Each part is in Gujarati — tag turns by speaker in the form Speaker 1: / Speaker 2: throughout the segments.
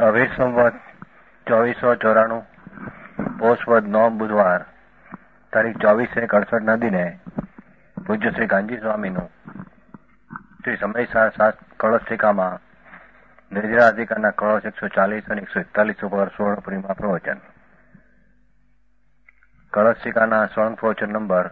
Speaker 1: હવે સંવત 2494 પોષવદ 9 બુધવાર તારીખ 24/1/68 દિને પૂજ્ય શ્રી ગાંધી સ્વામીનું શ્રી સમય કળશિકામાં નિર્જરા અધિકારના કળશ 140 અને 141 ઉપર સ્વર્ણપુરીમાં પ્રવચન. કળશિકાના સ્વર્ણ પ્રવચન નંબર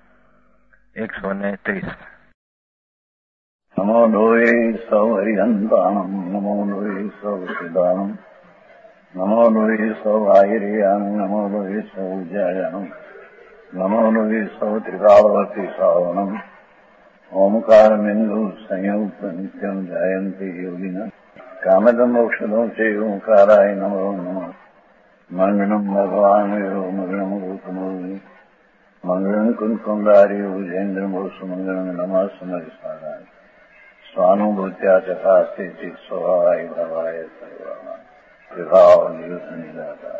Speaker 1: 130.
Speaker 2: નમો લોહે સૌ હરિહંતાણમ નમો લોહે સૌ સિદ્ધાણમ નમો લોહે સૌ આયર્યાણમ નમો લોહે સૌ જયાણમ નમો લોહે સૌ ત્રિકાળવતી શ્રાવણમ ઓમકારમેન્દુ સંયુક્ત નિત્યમ જયંતિ યોગિના કામદમોક્ષદો છે ઓંકારાય નમો નમઃ. મંગળમ ભગવાન મંગળમ ગૌતમોની મંગળમ કુંકુંડારી ઉજેન્દ્રમો સુમંગળમ નમઃ સમરિસારાય સ્વાનુભૂત્યા ચકાસ્તે ચિત સ્વભાવાય ભવાય સર્વમાં વિભાવ નિયુક્ત નિરાકાર.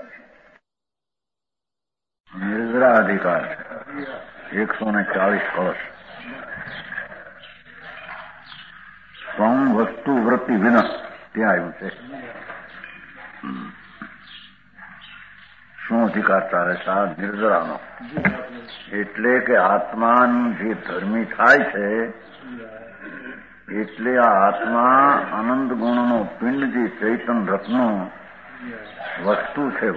Speaker 3: નિર્જરા અધિકાર 140 કળશ. સ્વમ વસ્તુ વૃત્તિ વિન ત્યાં આવ્યું છે. શું અધિકાર ચાલે છે આ નિર્જરાનો? એટલે કે આત્મા જે ધર્મી થાય છે એટલે આ આત્મા અનંત ગુણનો પિંડ જે ચૈતન રત્નો વસ્તુ છે,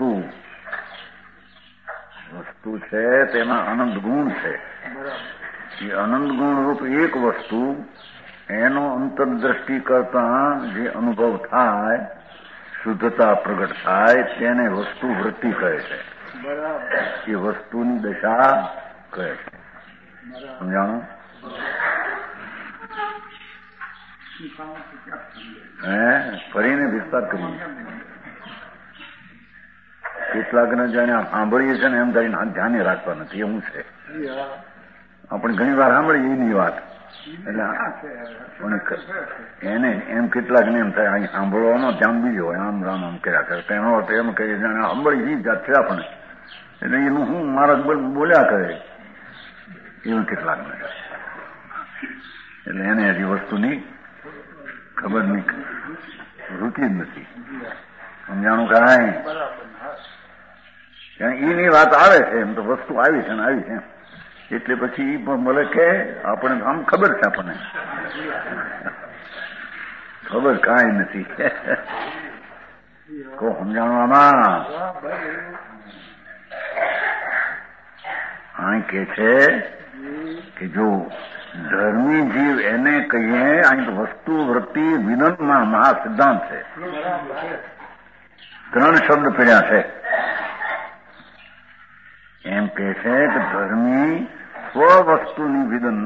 Speaker 3: વસ્તુ છે તેમાં અનંત ગુણ છે. એ અનંત ગુણ રૂપ એક વસ્તુ એનો અંતરદ્રષ્ટિ કરતા જે અનુભવ થાય, શુદ્ધતા પ્રગટ થાય તેને વસ્તુ વૃત્તિ કહે છે. એ વસ્તુની દશા કહે છે. સમજાણું? ફરીને વિસ્તાર કરીએ. કેટલાકને જાણે સાંભળીએ છે ને એમ કરીને ધ્યાને રાખવા નથી. એવું છે. આપણે ઘણી વાર સાંભળીએ એની વાત એટલે એને એમ કેટલાકને એમ થાય અહીં સાંભળવામાં ધ્યાન બીજો હોય, આમ રામ આમ કર્યા કરે. તેનો અર્થ એમ કહીએ જાણે સાંભળી એ જાત છે આપણે, એટલે એનું હું મારા બોલ્યા કરે એવું કેટલાકને. એટલે એને હજી વસ્તુની ખબર નહીં, રૂચિ જ નથી. સમજાણું કાંઈ? એની વાત આવે છે એમ તો વસ્તુ આવી છે ને આવી છે એટલે પછી એ પણ બોલે કે આપણે આમ ખબર છે, આપણને ખબર કાંઈ નથી. કો સમજાણું આમાં? અહીં કે છે કે જો ધર્મી જીવ એને કહીએ, અહીં વસ્તુ વૃત્તિ વિનંતમાં મહા સિદ્ધાંત છે. 3 શબ્દ પીડ્યા છે. એમ કે છે કે ધર્મી સ્વવસ્તુની વિદન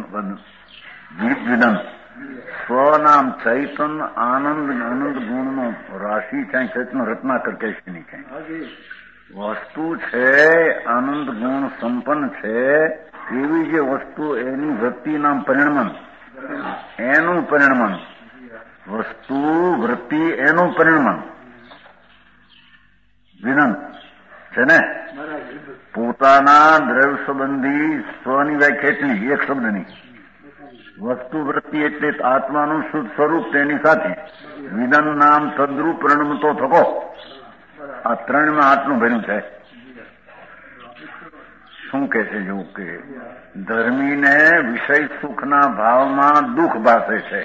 Speaker 3: સ્વનામ ચૈતન આનંદ ગુણનો રાશિ છે. ચૈતન રત્નાકર કહેશની છે. વસ્તુ છે આનંદ ગુણ સંપન્ન છે. એવી જે વસ્તુ એની વૃત્તિ નામ પરિણમન, એનું પરિણમન, વસ્તુ વૃત્તિ એનું પરિણમન વિનંત છે ને. પોતાના દ્રવ્ય સંબંધી સ્વની વ્યાખ્યા એટલી એક શબ્દની. વસ્તુ વૃત્તિ એટલે આત્માનું શુદ્ધ સ્વરૂપ તેની સાથે વિદન નામ તદ્રુપ પરિણમતો થકો. આ 3માં આટલું ભર્યું છે. શું કે છે? જેવું કે ધર્મીને વિષય સુખના ભાવમાં દુઃખ ભાસે છે.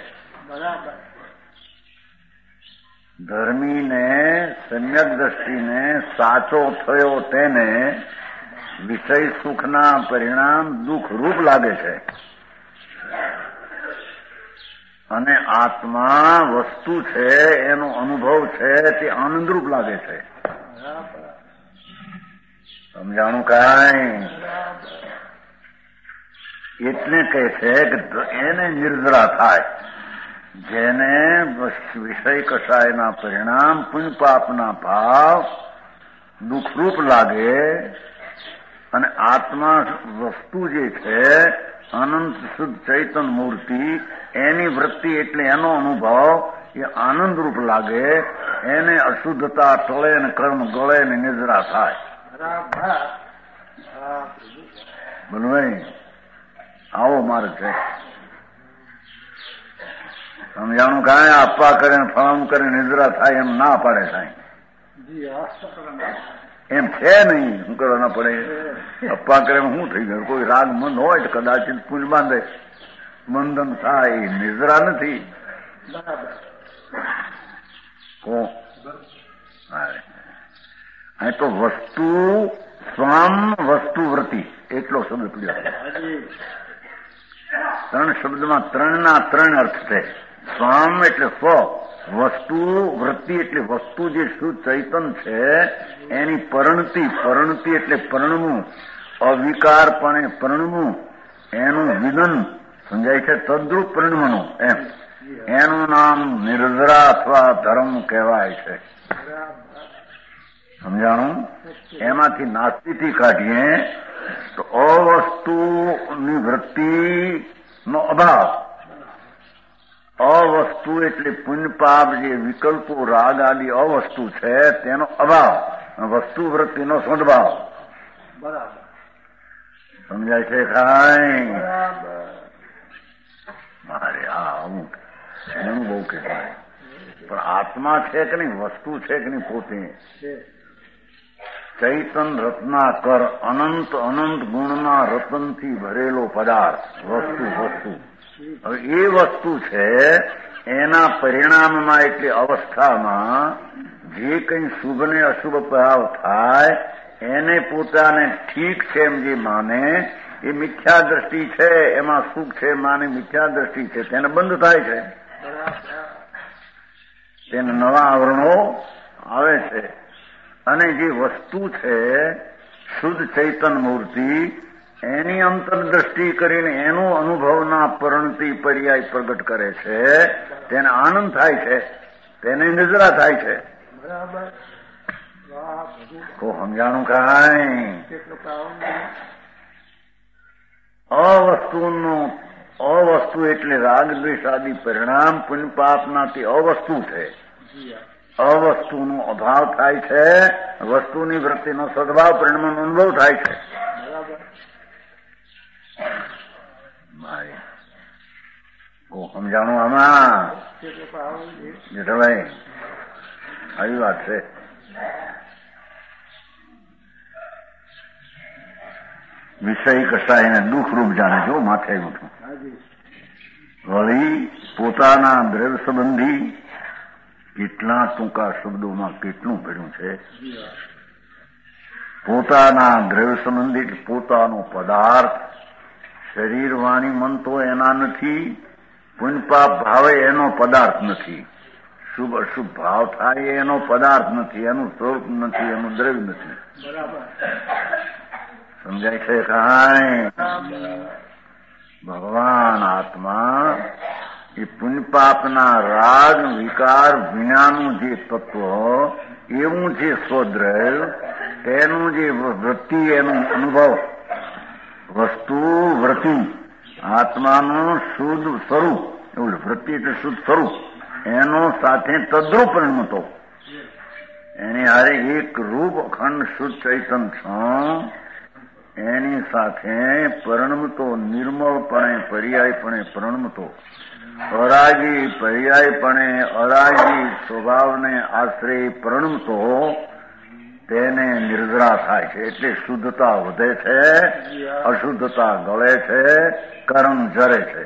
Speaker 3: ધર્મીને સમ્યક દ્રષ્ટિને સાચો થયો તેને વિષય સુખના પરિણામ દુઃખ રૂપ લાગે છે. અને આત્મા વસ્તુ છે, એનો અનુભવ છે તે આનંદરૂપ લાગે છે. સમજાણું કાંઈ? એટલે કહે છે કે એને નિર્જરા થાય જેને વિષય કષાયના પરિણામ પુણ્ય પાપના ભાવ દુઃખરૂપ લાગે અને આત્મા વસ્તુ જે છે અનંત શુદ્ધ ચૈતન મૂર્તિ એની વૃત્તિ એટલે એનો અનુભવ એ આનંદરૂપ લાગે. એને અશુદ્ધતા ટળે ને કર્મ ગળે ને નિર્જરા થાય. બોલો આવો માર્ગ છે. સમજાણું કાંઈ આપવા કરે ને ફળામ કરે નિદ્રા થાય એમ ના પાડે સાંઈ. એમ છે નહીં, શું કરવા ના પડે? અપ્પા કરે શું થઈ ગયું? કોઈ રાગ મંદ હોય તો કદાચિત પુંજ બાંધે, મંદન થાય, નિદ્રા નથી. અહીં તો વસ્તુ સ્વમ વસ્તુ વૃત્તિ એટલો શબ્દ પીડ્યો. 3 શબ્દમાં 3 અર્થ છે. સ્વમ એટલે સ્વ, વસ્તુ વૃત્તિ એટલે વસ્તુ જે શુદ્ધ ચૈતન છે એની પરિણતિ એટલે પરણવું, અવિકારપણે પરણવું, એનું વિદન સમજાય છે, તદ્રુપ પરિણમનું એમ. એનું નામ નિર્જરા અથવા ધર્મ કહેવાય છે. સમજાણું? એમાંથી નાસ્તિથી કાઢીએ તો અવસ્તુની વૃત્તિનો અભાવ. અવસ્તુ એટલે પુણ્ય પાપ જે વિકલ્પો રાગ આદિ અવસ્તુ છે તેનો અભાવ, વસ્તુ વૃત્તિનો સદભાવ. સમજાય છે કાંઈ? મારે અમુક એનું બહુ કહેવાય, પણ આત્મા છે કે નહીં, વસ્તુ છે કે નહીં, પોતે ચૈતન રત્નાકર અનંત ગુણના રતનથી ભરેલો પદાર્થ વસ્તુ. હવે એ વસ્તુ છે એના પરિણામમાં એટલે અવસ્થામાં જે કંઈ શુભ ને અશુભ ભાવ થાય એને પોતાને ઠીક છે એમ જે માને એ મિથ્યા દ્રષ્ટિ છે. એમાં સુખ છે માને મિથ્યા દ્રષ્ટિ છે, તેને બંધ થાય છે, તેને નવા આવરણો આવે છે. અને જે વસ્તુ છે શુદ્ધ ચૈતન મૂર્તિ એની અંતરદ્રષ્ટિ કરીને એનું અનુભવના પરિણતિ પર્યાય પ્રગટ કરે છે, તેને આનંદ થાય છે, તેને નિદ્રા થાય છે. તો સમજાણું કાંઈ? અવસ્તુ એટલે રાગ દ્વેષ આદિ પરિણામ પુણ્ય પાપનાથી અવસ્તુ છે. અવસ્તુનો અભાવ થાય છે, વસ્તુની વૃત્તિનો સદભાવ પરિણામનો અનુભવ થાય છે. સમજાણું આમાં? જેઠાભાઈ આવી વાત છે. વિષય કસાય એને દુઃખરૂપ જાણે જો માથે ઉઠું. વળી પોતાના દ્રવ્ય સંબંધી કેટલા ટૂંકા શબ્દોમાં કેટલું ભર્યું છે. પોતાના દ્રવ્ય સંબંધી પોતાનો પદાર્થ, શરીર વાણી મન તો એના નથી, પુણ્ય પાપ ભાવે એનો પદાર્થ નથી, શુભ અશુભ ભાવ થાય એનો પદાર્થ નથી, એનું સ્વરૂપ નથી, એનું દ્રવ્ય નથી. સમજાય છે કાંઈ? ભગવાન આત્મા એ પુણ્ય પાપના રાગ વિકાર વિનાનું જે તત્વ, એવું જે સ્વદ્રવ્ય, તેનું જે વૃત્તિ, એનું અનુભવ, વસ્તુ વૃત્તિ, આત્માનું શુદ્ધ સ્વરૂપ, એવું વૃત્તિ એટલે શુદ્ધ સ્વરૂપ, એનો સાથે તદ્રુપ પરિણમતો, એની હારે એક રૂપ અખંડ શુદ્ધ ચૈતન છો, એની સાથે પરિણમતો, નિર્મળપણે પર્યાયપણે પરિણમતો, અરાગી પર્યાયપણે અરાગી સ્વભાવને આશ્રય પરિણમતો, તેને નિર્જરા થાય છે. એટલે શુદ્ધતા વધે છે, અશુદ્ધતા ગળે છે, કર્મ જરે છે.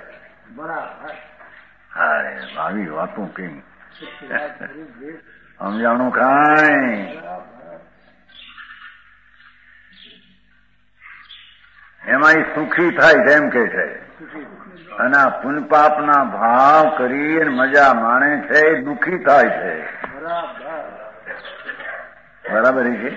Speaker 3: હાય આવી વાતો કેમ સમજાણું કાંઈ? એમાં સુખી થાય છે એમ કે છે, અને આ પુણ્ય પાપના ભાવ કરી મજા માણે છે એ દુઃખી થાય છે. બરાબર છે.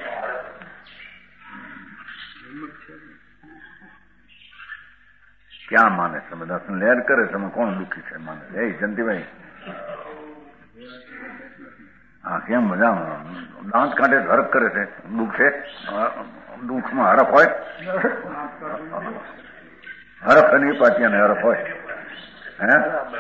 Speaker 3: ક્યાં માને છે? બધા લેર કરે છે, કોણ દુઃખી છે માને? એ જયંતિભાઈ હા કેમ મજા દાંત કાઢે હરખ કરે છે? દુઃખ છે? દુઃખમાં હરખ હોય? હરખ નહીં પાટિયાને હરખ હોય? હે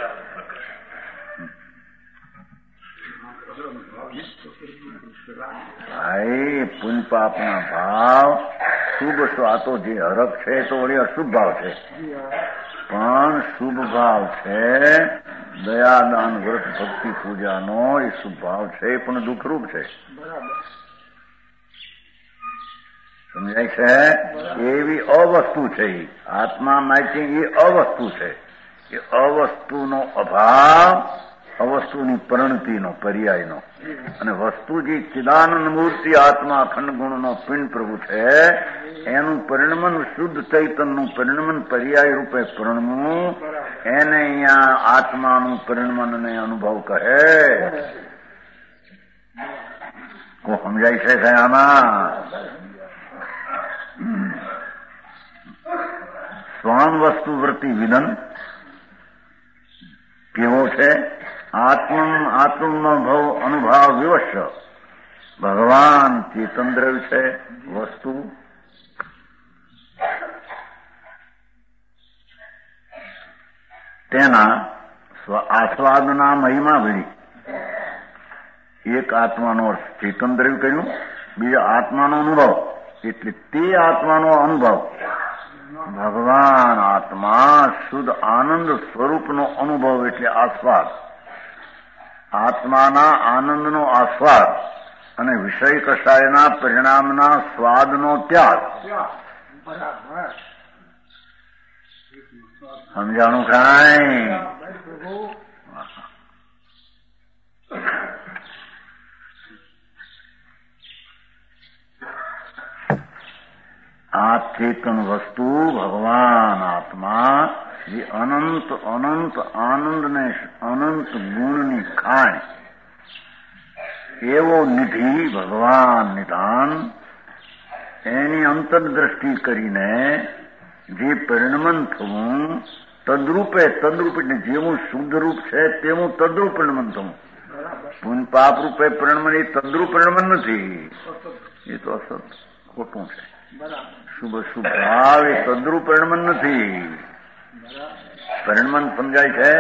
Speaker 3: ભાઈ પુણ્ય પાપના ભાવ શુભ આ તો જે હરખ છે તો વળી અશુભ ભાવ છે, પણ શુભ ભાવ છે દયા દાન વ્રત ભક્તિ પૂજાનો એ સ્વભાવ છે પણ દુઃખરૂપ છે. સમજાય છે? એવી અવસ્તુ છે. આત્મા માહિતી એ અવસ્તુ છે. એ અવસ્તુનો અભાવ, અવસ્તુની પરિણતિનો, પર્યાયનો, અને વસ્તુ જે ચિદાનંદ મૂર્તિ આત્મા અખંડ ગુણનો પિંડ પ્રભુ છે એનું પરિણમન, શુદ્ધ ચૈતનનું પરિણમન પર્યાય રૂપે પરિણમવું, એને અહીંયા આત્માનું પરિણમન અને અનુભવ કહે. કો સમજાય છે આમાં? સ્વામ વસ્તુ વૃત્તિ વિદન કેવો છે? આત્મનો અનુભાવ વિવશ. ભગવાન ચેતન દ્રવ્ય છે, વસ્તુ તેના આસ્વાદના મહિમા ભળી. એક આત્માનો અર્થ ચેતન દ્રવ્ય કર્યું, બીજા આત્માનો અનુભવ, એટલે તે આત્માનો અનુભવ ભગવાન આત્મા શુદ્ધ આનંદ સ્વરૂપનો અનુભવ એટલે આસ્વાદ. આત્માના આનંદનો આસ્વાદ અને વિષય કષાયના પરિણામના સ્વાદનો ત્યાગ. સમજાણું કાંઈ? આ ચેતન વસ્તુ ભગવાન આત્મા જે અનંત અનંત આનંદને અનંત ગુણની ખાણ એવો નિધિ ભગવાન નિધાન એની અંતરદ્રષ્ટિ કરીને જે પરિણમન થવું તદ્રૂપે એટલે જેવું શુદ્ધ રૂપ છે તેવું તદ્રૂપ પરિણમન થવું. પુણ્ય પાપ રૂપે પરિણમન એ તદ્રૂપ પરિણમન નથી, એ તો અસત ખોટું છે. શુભ ભાવ એ તદ્રુપ પરિણમન નથી. પરિણમન સમજાય છે?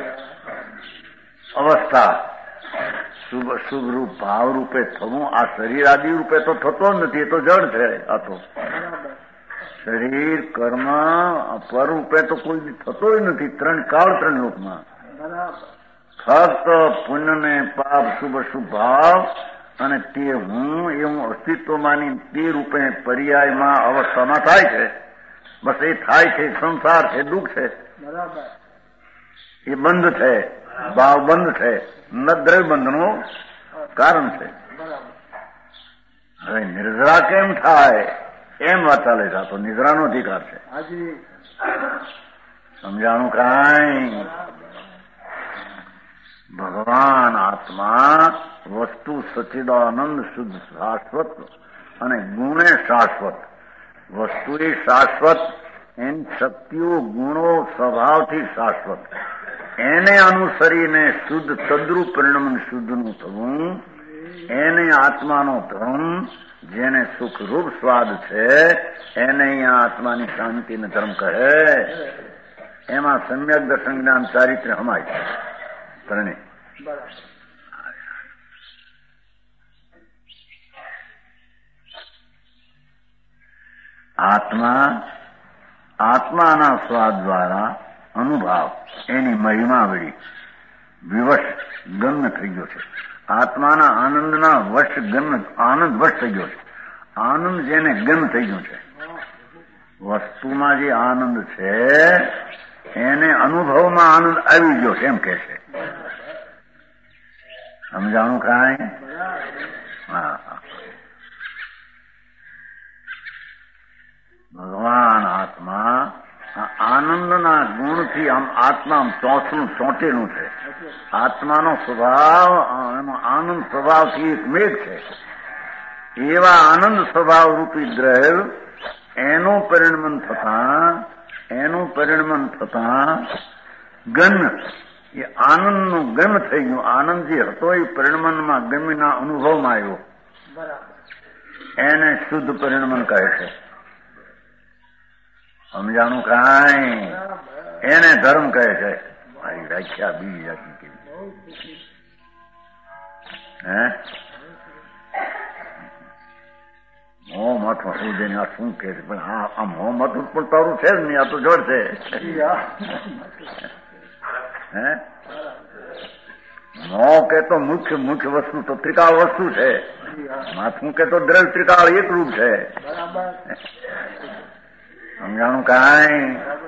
Speaker 3: અવસ્થા શુભ રૂપ ભાવ રૂપે થવું. આ શરીર આદિ રૂપે તો થતો જ નથી, એ તો જડ છે. આ તો શરીર કર્મ પર રૂપે તો કોઈ થતો જ નથી. ત્રણ કાળ, ત્રણ લોકમાં ફક્ત પુણ્ય ને પાપ, શુભ ભાવ અને તે હું એવું અસ્તિત્વમાંની તે રૂપે પર્યાયમાં અવસ્થામાં થાય છે. બસ એ થાય છે. સંસાર છે, દુઃખ છે, એ બંધ છે, ભાવ બંધ છે, દ્રવ્ય બંધનું કારણ છે. હવે નિર્જરા કેમ થાય એમ વાત ચાલે છે. તો નિદ્રાનો અધિકાર છે. સમજાણું કાંઈ? ભગવાન આત્મા વસ્તુ સચ્ચિદાનંદ શુદ્ધ શાશ્વત અને ગુણે શાશ્વત. વસ્તુ એ શાશ્વત, એની શક્તિઓ ગુણો સ્વભાવથી શાશ્વત. એને અનુસરીને શુદ્ધ તદ્રુપ પરિણમન શુદ્ધનું થવું, એને આત્માનો ધર્મ, જેને સુખરૂપ સ્વાદ છે, એને અહીંયા આત્માની શાંતિને ધર્મ કહે. એમાં સમ્યક દર્શન જ્ઞાન ચારિત્ર્ય હમાય છે. ત્રણે આત્માના સ્વાદ દ્વારા અનુભાવ એની મહિમા વળી વિવશ ગમ્ય થઈ ગયો છે. આત્માના આનંદના વશ આનંદ વશ થઈ ગયો છે. આનંદ જેને ગમ્ય થઈ ગયો છે. વસ્તુમાં જે આનંદ છે એને અનુભવમાં આનંદ આવી ગયો છે એમ કે છે. સમજાણું કાંઈ? હા. ભગવાન આત્મા આનંદના ગુણથી આમ આત્મા ચોંટેલું છે. આત્માનો સ્વભાવ આનંદ સ્વભાવથી એક મેઘ છે. એવા આનંદ સ્વભાવ રૂપી દ્રવ્ય એનું પરિણમન થતા ગમ્ય એ આનંદનું ગમ્ય થઈ ગયું. આનંદ જે હતો એ પરિણમનમાં ગમ્યના અનુભવમાં આવ્યો. એને શુદ્ધ પરિણમન કહે છે. સમજાણું કાંઈ? એને ધર્મ કહે છે. મારી વ્યાખ્યા બીજી જાતની કેવી હે મોહમત ઉદયને આ શું કે છે? પણ આ મોહમત પણ તારું છે જ નહીં, આ તો જડ છે. હે મોં કે તો મુખ્ય વસ્તુ તો ત્રિકાળ વસ્તુ છે, માથું કે તો દ્રવ્ય ત્રિકાળ એક રૂપ છે. સમજાણું કાંઈ?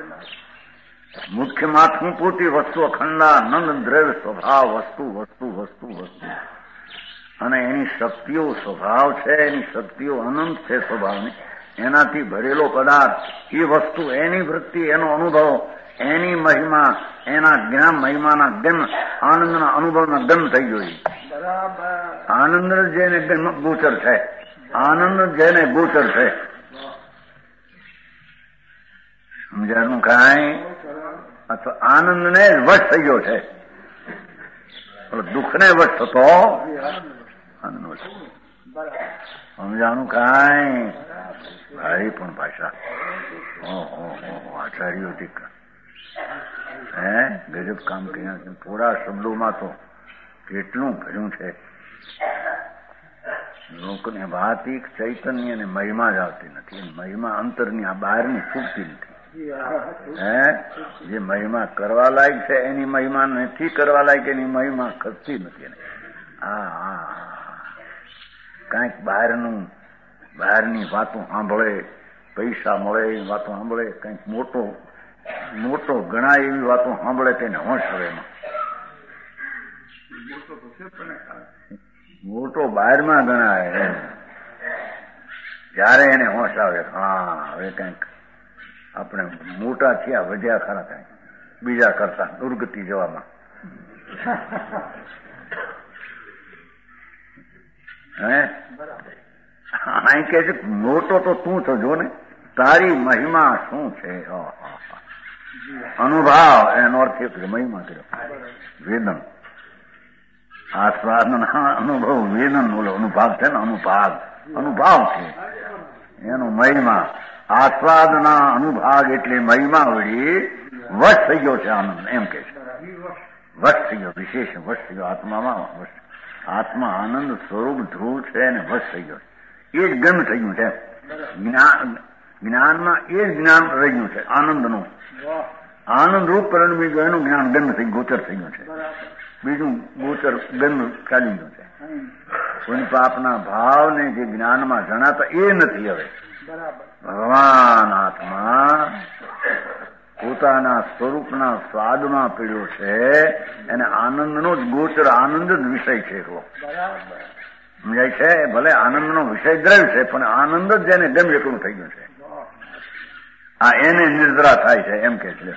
Speaker 3: મુખ્ય માથું પૂરતી વસ્તુ અખંડાનંદ દ્રવ્ય સ્વભાવ વસ્તુ વસ્તુ વસ્તુ વસ્તુ અને એની શક્તિઓ સ્વભાવ છે, એની શક્તિઓ અનંત છે સ્વભાવની. એનાથી ભરેલો પદાર્થ એ વસ્તુ, એની વૃત્તિ, એનો અનુભવ, એની મહિમા, એના જ્ઞાન મહિમાના ગમ, આનંદના અનુભવના ગમ થઈ ગયો. આનંદ જેને ગોચર છે, આનંદ જેને ગોચર છે. સમજાનું કાંઈ? અથવા આનંદને વશ થઈ ગયો છે, દુઃખને વશ થતો આનંદ વશ. સમજાનું કાંઈ? ભારી પણ ભાષા આચાર્યો ગજબ કામ કર્યા છે. થોડા શબ્દોમાં તો કેટલું ભર્યું છે. લોકોને વાતિક ચૈતન્ય અને મહિમા જ આવતી નથી. મહિમા અંતરની, આ બહારની છૂટતી નથી. જે મહિમા કરવા લાયક છે એની મહિમા નથી કરવા લાયક, એની મહિમા ખસતી નથી. કાંઈક બહારની વાતો સાંભળે, પૈસા મળે એવી વાતો સાંભળે, કંઈક મોટો ગણાય એવી વાતો સાંભળે તેને હોશ આવે. મોટો બહારમાં ગણાય ત્યારે એને હોશ આવે. હવે કંઈક આપણે મોટા થયા, વધ્યા ખરા કંઈક બીજા કરતા દુર્ગતિ જવામાં. અહીં કે છે મોટો તો તું થજો ને, તારી મહિમા શું છે? અનુભાવ, એનો અર્થ એ કે મહિમા કર્યો. વેદન, આસ્વાદના અનુભવ, વેદન બોલો અનુભાગ છે ને, અનુભાવ છે એનો મહિમા. આસ્વાદના અનુભાગ એટલે મહિમા વળી વશ થઈ ગયો છે આનંદ, એમ કે છે. વશ થઈ ગયો, વિશેષ વશ થઈ ગયો આત્મામાં. આત્મા આનંદ સ્વરૂપ ધ્રુવ છે અને વશ થઈ ગયો. એ જ ગમ થઈ ગયું છે. જ્ઞાનમાં એ જ જ્ઞાન રહ્યું છે આનંદનું. આનંદ રૂપ પરિણમી ગયું, એનું જ્ઞાન ગંધ થઈ ગોચર થઈ ગયું છે. બીજું ગોચર ગંધ ચાલી ગયું છે. કોઈ પાપના ભાવને જે જ્ઞાનમાં જણાતા એ નથી. હવે ભગવાન આત્મા પોતાના સ્વરૂપના સ્વાદમાં પીડ્યો છે, એને આનંદનો જ ગોચર, આનંદ જ વિષય છે. સમજાય છે? ભલે આનંદનો વિષય દ્રવ્ય છે, પણ આનંદ જ જેને ગમ એકલું થઈ ગયું છે. એને નિર્જરા થાય છે, એમ કે છે.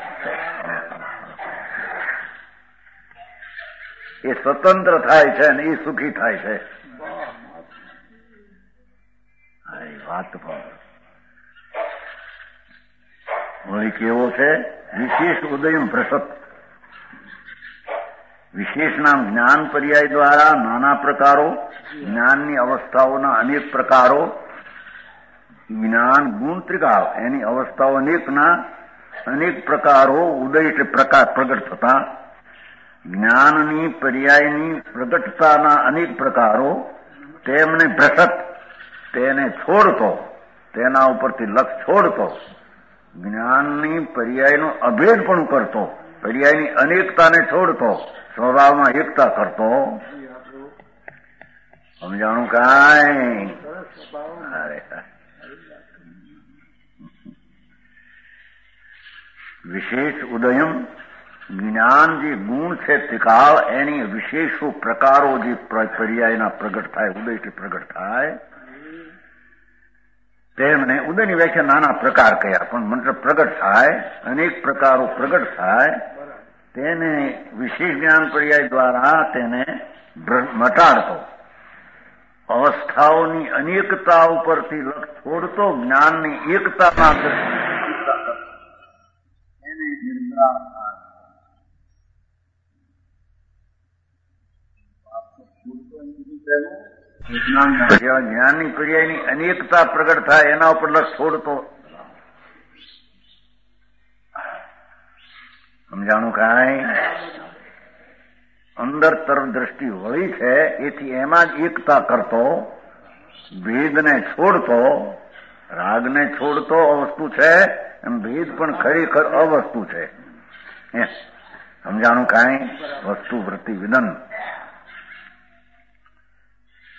Speaker 3: એ સ્વતંત્ર થાય છે અને એ સુખી થાય છે. વાત પણ કેવો છે? વિશેષ ઉદય ભ્રસત. વિશેષ નામ જ્ઞાન પર્યાય દ્વારા નાના પ્રકારો, જ્ઞાનની અવસ્થાઓના અનેક પ્રકારો, જ્ઞાન ગુણ ત્રિકાળ એની અવસ્થાઓ અનેક પ્રકારો, ઉદય એટલે પ્રકાર પ્રગટ થતા, જ્ઞાનની પર્યાયની પ્રગટતાના અનેક પ્રકારો, તેમને ભ્રસત તેને છોડતો, તેના ઉપરથી લક્ષ છોડતો, જ્ઞાનની પર્યાયનો અભેદ પણ કરતો, પર્યાયની અનેકતાને છોડતો, સ્વભાવમાં એકતા કરતો. સમજાણું કાંઈ? વિશેષ ઉદયમ, જ્ઞાન જે ગુણ છે ત્રિકાળ એની વિશેષો પ્રકારો જે પર્યાયના પ્રગટ થાય, ઉદયથી પ્રગટ થાય, તેમને ઉદયની વ્યાખ્યા નાના પ્રકાર કયા, પણ મંત્ર પ્રગટ થાય, અનેક પ્રકારો પ્રગટ થાય, તેને વિશેષ જ્ઞાન પર્યાય દ્વારા તેને મટાડતો, અવસ્થાઓની અનેકતા ઉપરથી લક્ષ છોડતો, જ્ઞાનની એકતામાં એને નિર્મળા જ્ઞાનની પર્યાયની અનેકતા પ્રગટ થાય એના ઉપર લક્ષ છોડતો. સમજાણું કાંઈ? અંદર તરફ દ્રષ્ટિ વળી છે એથી એમાં જ એકતા કરતો, ભેદને છોડતો, રાગને છોડતો અવસ્તુ છે, એમ ભેદ પણ ખરેખર અવસ્તુ છે. સમજાણું કાંઈ? વસ્તુ વૃત્તિ વિદન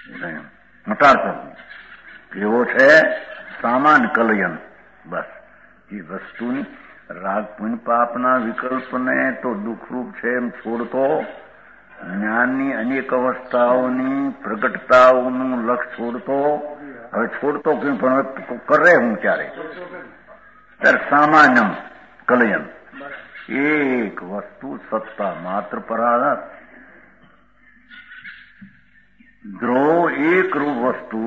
Speaker 3: મટાડતો કેવો છે? સામાન કલયન. બસ એ વસ્તુની રાગ પુણ્ય પાપના વિકલ્પને તો દુઃખરૂપ છે એમ છોડતો, જ્ઞાનની અનેક અવસ્થાઓની પ્રગટતાઓનું લક્ષ છોડતો. હવે છોડતો કેમ? પણ કરે હું ક્યારે? ત્યારે સામાન્યમ કલયન. એક વસ્તુ સત્તા માત્ર પરાધા ધ્રુવ એકરૂપ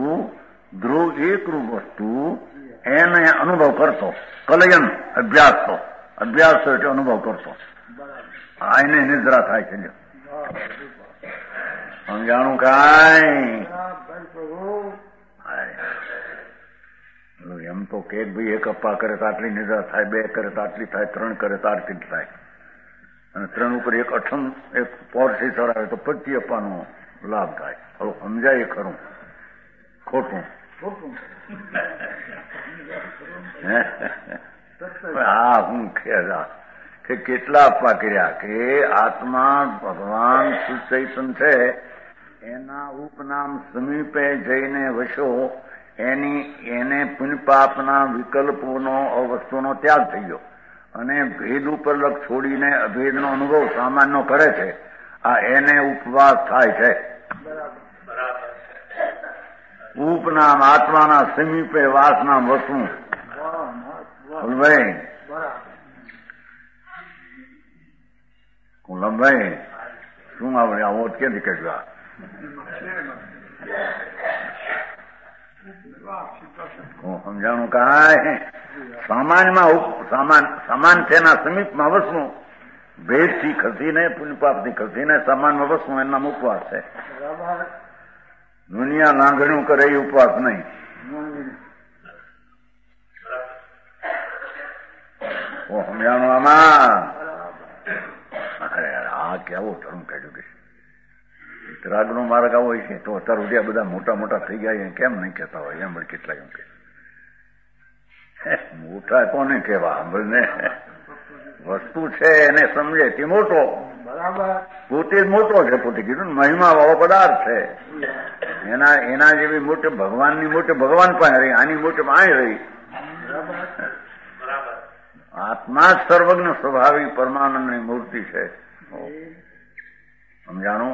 Speaker 3: વસ્તુ એને અનુભવ કરતો. કલયન અભ્યાસ તો એટલે અનુભવ કરતો. એને નિદ્રા થાય છે. સમજાણું કાંઈ? એમ તો કે ભાઈ એક અપ્પા કરે તો આટલી નિદ્રા થાય, 2 કરે તો આટલી થાય, 3 કરે તો આટલી થાય, અને 3 ઉપર એક અઠમ એક પોરસી ચડાવે તો 25 અપ્પાનો લાભ થાય. હવે સમજાય ખરું ખોટું? હા, હું ખેરા કે કેટલા અપ્પા કર્યા કે આત્મા ભગવાન સુચૈતન છે એના ઉપનામ સમીપે જઈને વસો એને પુણ્યપાપના વિકલ્પોનો અવસ્તુનો ત્યાગ થઈ ગયો અને ભેદ ઉપર લગ છોડીને અભેદનો અનુભવ સામાન્ય કરે છે. આ એને ઉપવાસ થાય છે. ઉપનામ આત્માના સમીપે વાસનામ વસવું. ભાઈ કુલમભાઈ શું આવડે? આવો ક્યાંથી કહેવા? સમજાણું કાંઈ? સામાન તેના સમીપમાં વસવું, ભેદથી ખસીને પુણ્યપાપથી ખસીને સામાનમાં વસવું એના નામ ઉપવાસ છે. દુનિયા લાંઘણ્યું કરે એ ઉપવાસ નહીં. સમજાણું આમાં? આ કેવું ધર્મ કાઢ્યું કે રાગનો માર્ગ આવો છે તો અત્યાર સુધી બધા મોટા મોટા થઈ ગયા કેમ નહીં કહેતા હોય? એમ કેટલા એમ કે મોટા કોને કહેવા? ને વસ્તુ છે એને સમજે તે મોટો. પોતે જ મોટો છે. પોતે કીધું ને મહિમા વાળો પદાર્થ છે. એના જેવી મોટે ભગવાનની મોટે ભગવાન પાસે રહી, આની મોટે અહીં રહી. આત્મા જ સર્વજ્ઞ સ્વભાવિક પરમાનંદની મૂર્તિ છે. સમજાણું?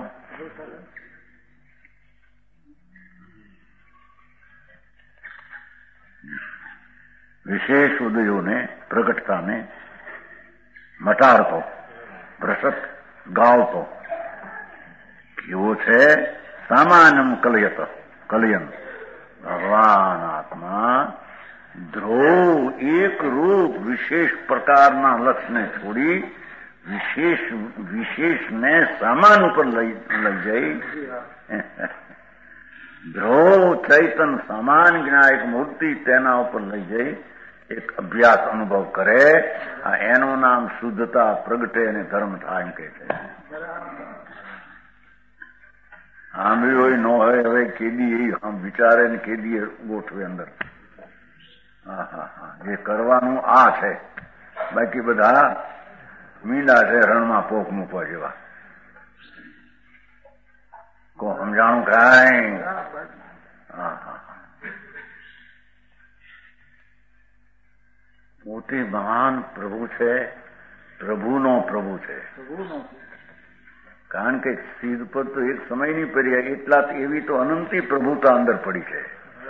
Speaker 3: વિશેષ ઉદયોને પ્રગટતાને મટાડતો, ભ્રસત ગાવતો કેવો છે? સામાન્યમ કલયન. ભગવાન આત્મા ધ્રુવ એક રૂપ વિશેષ પ્રકારના લક્ષને છોડી વિશેષને સામાન ઉપર લઈ જઈ ધ્રુવ ચૈતન સમાન જ્ઞાયક મૂર્તિ તેના ઉપર લઈ જઈ એક અભ્યાસ અનુભવ કરે. એનું નામ શુદ્ધતા પ્રગટે અને ધર્મ થાય એમ કે છે. સાંભળ્યું હોય ન હોય હવે કેદી વિચારે ને કેદી ગોઠવે અંદર. જે કરવાનું આ છે. બાકી બધા મીંડા છે રણમાં પોક મૂકવા જેવા. કો સમજાણું કાંઈ? પોતે મહાન પ્રભુ છે, પ્રભુનો પ્રભુ છે. કારણ કે સિદ્ધ પર તો એક સમયની પર્યા એટલા એવી તો અનંતી પ્રભુતા અંદર પડી છે.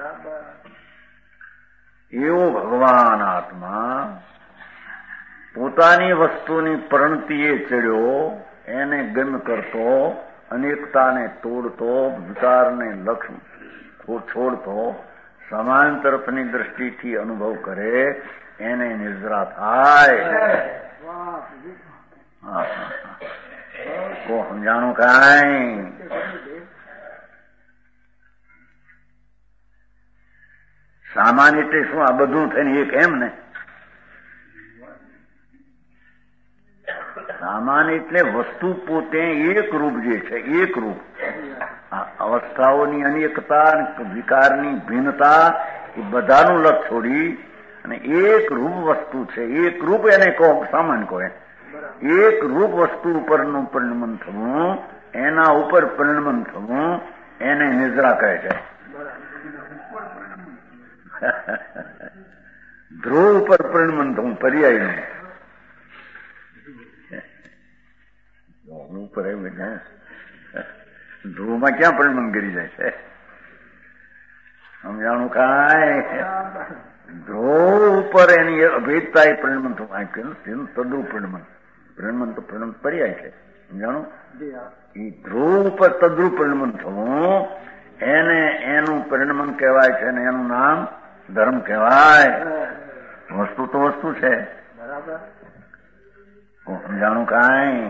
Speaker 3: એવો ભગવાન આત્મા પોતાની વસ્તુની પરણતીએ ચડ્યો, એને ગમ કરતો, અનેકતાને તોડતો, વિકારને લક્ષ છોડતો, સમાન તરફની દ્રષ્ટિથી અનુભવ કરે, એને નિદ્રા થાય. કો સમજાણું કાંઈ? સામાન્ય એટલે શું? આ બધું થઈને એક એમ ને? સામાન્ય એટલે વસ્તુ પોતે એક રૂપ જે છે, એક રૂપ. અવસ્થાઓની અનેકતા, વિકારની ભિન્નતા એ બધાનું લક્ષ છોડી અને એક રૂપ વસ્તુ છે. એક રૂપ એને કહો, સામાન્ય કહો. એક રૂપ વસ્તુ ઉપરનું પરિણમન થવું, એના ઉપર પરિણમન થવું, એને નિદ્રા કહે છે. ધ્રુવ ઉપર પરિણમન થવું પર્યાય નું ઉપર ધ્રુવમાં ક્યાં પરિણમન કરી જાય છે? સમજાણું કાંઈ? ધ્રુવ ઉપર એની અભેદતા એ પરિણમન થવું તદ્રુવ પરિણમન તો પરિણમન પર્યાય છે. સમજાણું? એ ધ્રુવ ઉપર તદ્રુવ પરિણમન થવું એને એનું પરિણમન કહેવાય છે અને એનું નામ ધર્મ કહેવાય. વસ્તુ તો વસ્તુ છે. સમજાણું કાંઈ?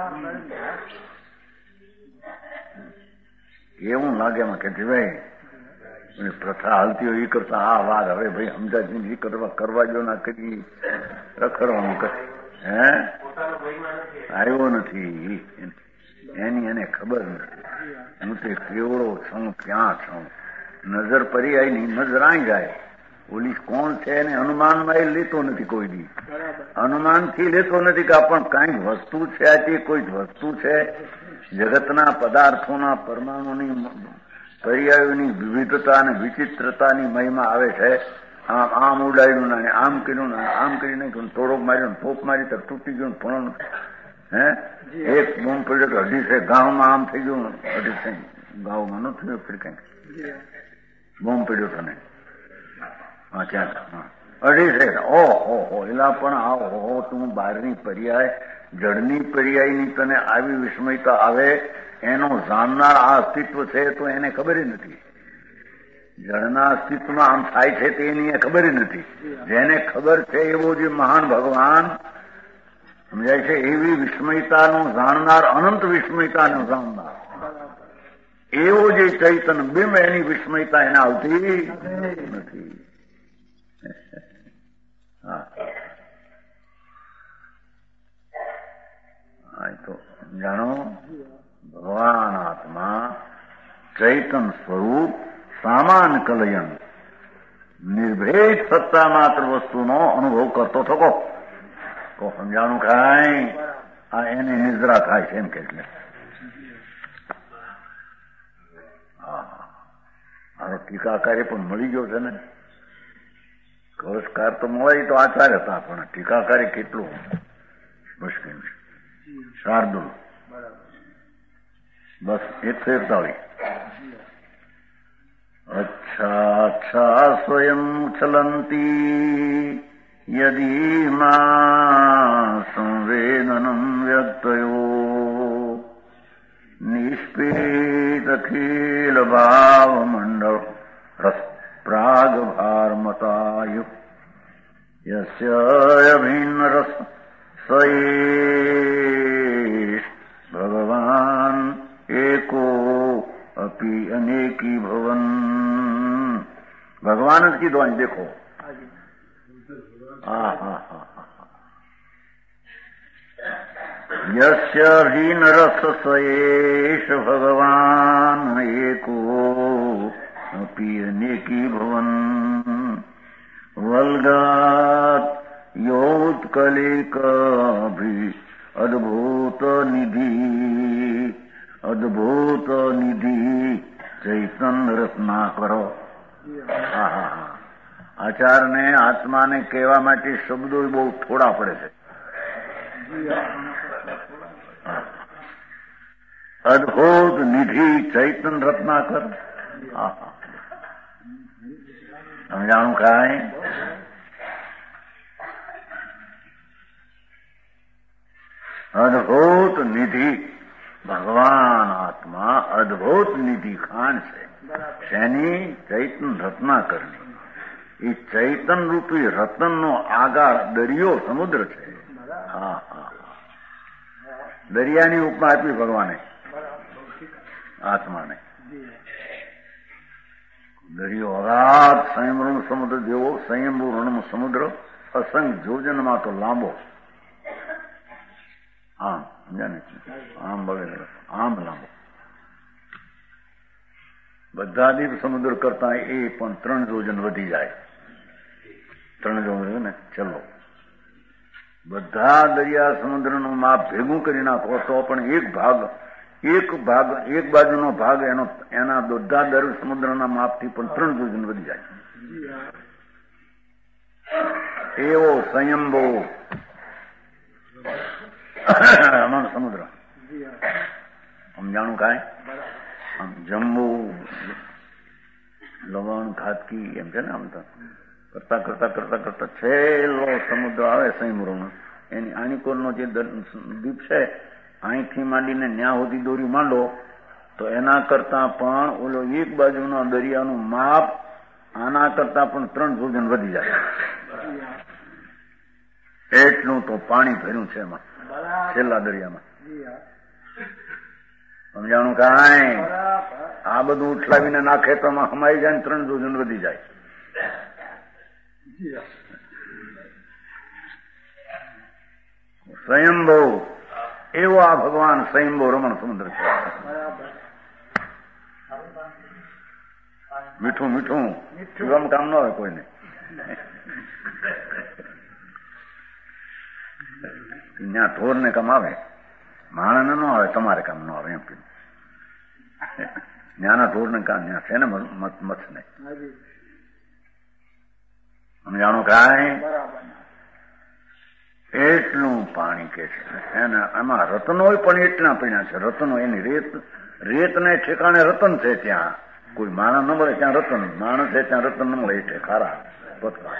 Speaker 3: એવું લાગે એમાં કે ભાઈ પ્રથા હાલતી હોય એ કરતા આ વાત હવે ભાઈ સમજાજી એ કરવા જો ના કરી રખડવાનું કરી આવ્યો નથી એની એને ખબર નથી. હું તે કેવડો છું, ક્યાં છું? નજર પરી આવી ની નજર આવી જાય. ઓલી કોણ છે એને અનુમાનમાં એ લેતો નથી. કોઈ દી અનુમાનથી લેતો નથી કે પણ કઈ વસ્તુ છે. આ તે કોઈ વસ્તુ છે. જગતના પદાર્થોના પરમાણુની પર્યાયોની વિવિધતા અને વિચિત્રતાની મહિમા આવે છે. આમ ઉડાડ્યું ને આમ કર્યું ને આમ કરી નાખ્યું, થોડોક માર્યો ને પોપ મારી તો તૂટી ગયું પણ એક બોમ્બ પડ્યો તો 250 ગામમાં આમ થઈ ગયું. 250 ગામમાં ન થયું કઈક બોમ્બ પડ્યો તને ક્યાં 250 ઓહો એલા પણ આવો તું બહારની પર્યાય જળની પર્યાયની તને આવી વિસ્મયતા આવે એનો જાણનાર આ અસ્તિત્વ છે તો એને ખબર નથી. જળના અસ્તિત્વમાં આમ થાય છે તેની ખબર નથી. જેને ખબર છે એવો જે મહાન ભગવાન સમજાય છે એવી વિસ્મયતાનું જાણનાર, અનંત વિસ્મયતાનું જાણનાર એવો જે ચૈતન બિંબ એની વિસ્મયતા એને આવતી નથી. તો જાણો ભગવાન આત્મા ચૈતન સ્વરૂપ સામાન કલયન નિર્ભેદ સત્તા માત્ર વસ્તુનો અનુભવ કરતો થકો. તો સમજાણું કાંઈ? આ એને નિદ્રા થાય છે એમ કે એટલે મારો ટીકાકારી પણ મળી ગયો છે ને. કળશકાર તો મળે તો આચાર્ય હતા પણ ટીકાકારી કેટલું મુશ્કેલ છે. શાર્દુલ બસ 141. અચ્છા સ્વયં ચલંતી યદી મા સંવેદનમ વ્યક્તયો નિષ્પેત અખિલ ભાવ મંડળ રસ પ્રાગ ભારમતાયુ યસ્ય અભિન્ન રસ સયેશ ભગવાન એકો અપી અનેકી ભવન. ભગવાન જ કીધો અહીં દેખો. યસ્ય હીન રસ સયેશ ભગવાન એકો અપી અનેકી ભવન. વલ્ગાત યોત્કલિકાભિ અદભૂત નિધિ ચૈતન રત્ના કરો. આચારને આત્માને કહેવા માટે શબ્દો બહુ થોડા પડે છે. અદભુત નિધિ ચૈતન રત્નાકર. સમજાણું કાંઈ? અદભુત નિધિ ભગવાન આત્મા અદભુત નિધિ ખાન છે. શેની? ચૈતન રત્નાકરની. એ ચૈતન રૂપી રતનનો આગાર દરિયો સમુદ્ર છે. દરિયાની ઉપમા આપી ભગવાને આત્માને. દરિયો અગાધ સંયમ સમુદ્ર જેવો. સંયમભૂ રણ સમુદ્ર અસંખ્ય જોજનમાં તો લાંબો. આમ સમજાને? આમ બગડે આમ લાંબો. બધા દીપ સમુદ્ર કરતા એ પણ 3 જોજન વધી જાય. 3 જોજન ને ચલો બધા દરિયા સમુદ્રનું માપ ભેગું કરી નાખો તો પણ એક ભાગ એક બાજુનો ભાગ એના દોઢા દર સમુદ્રના માપથી પણ 3 જોજન વધી જાય. એવો સંયંબો રમણ સમુદ્ર. સમજાણું કાંઈ? આમ જમ્બુ લવણ ખાતકી એમ છે ને, આમ તો કરતા કરતા કરતા કરતા છેલ્લો સમુદ્ર આવે સંયમરોનો. એની આણીકોરનો જે દ્વીપ છે, અહીંથી માંડીને ન્યા સુધી દોરી માંડો તો એના કરતા પણ ઓલો એક બાજુનો દરિયાનું માપ આના કરતા પણ 3 જોજન વધી જાય. એટલું તો પાણી ભર્યું છે એમાં, છેલ્લા દરિયામાં. સમજાણું કાંઈ? આ બધું ઉઠલાવીને નાખે તો હમાઈ જાય ને 3 જોજન વધી જાય. સ્વયંભો એવો આ ભગવાન સ્વયંભો રમણ સમુદ્ર છે. મીઠું મીઠું ગમ કામ ન હોય કોઈને. ત્યાં ઢોર ને કામ આવે, માણસને ન આવે, તમારે કામ ન આવે એમ કીધું. ત્યાંના ઢોર ને કામ ત્યાં છે ને મત ને. સમજાણું કાંઈ? એટલું પાણી કે છે એને. એમાં રત્નો પણ એટલા પીણા છે. રત્નો એની રેત ને ઠેકાણે રતન છે. ત્યાં કોઈ માણસ ન મળે ત્યાં રતન, માણસ છે ત્યાં રતન ન મળે. એટલે ખારા પતકા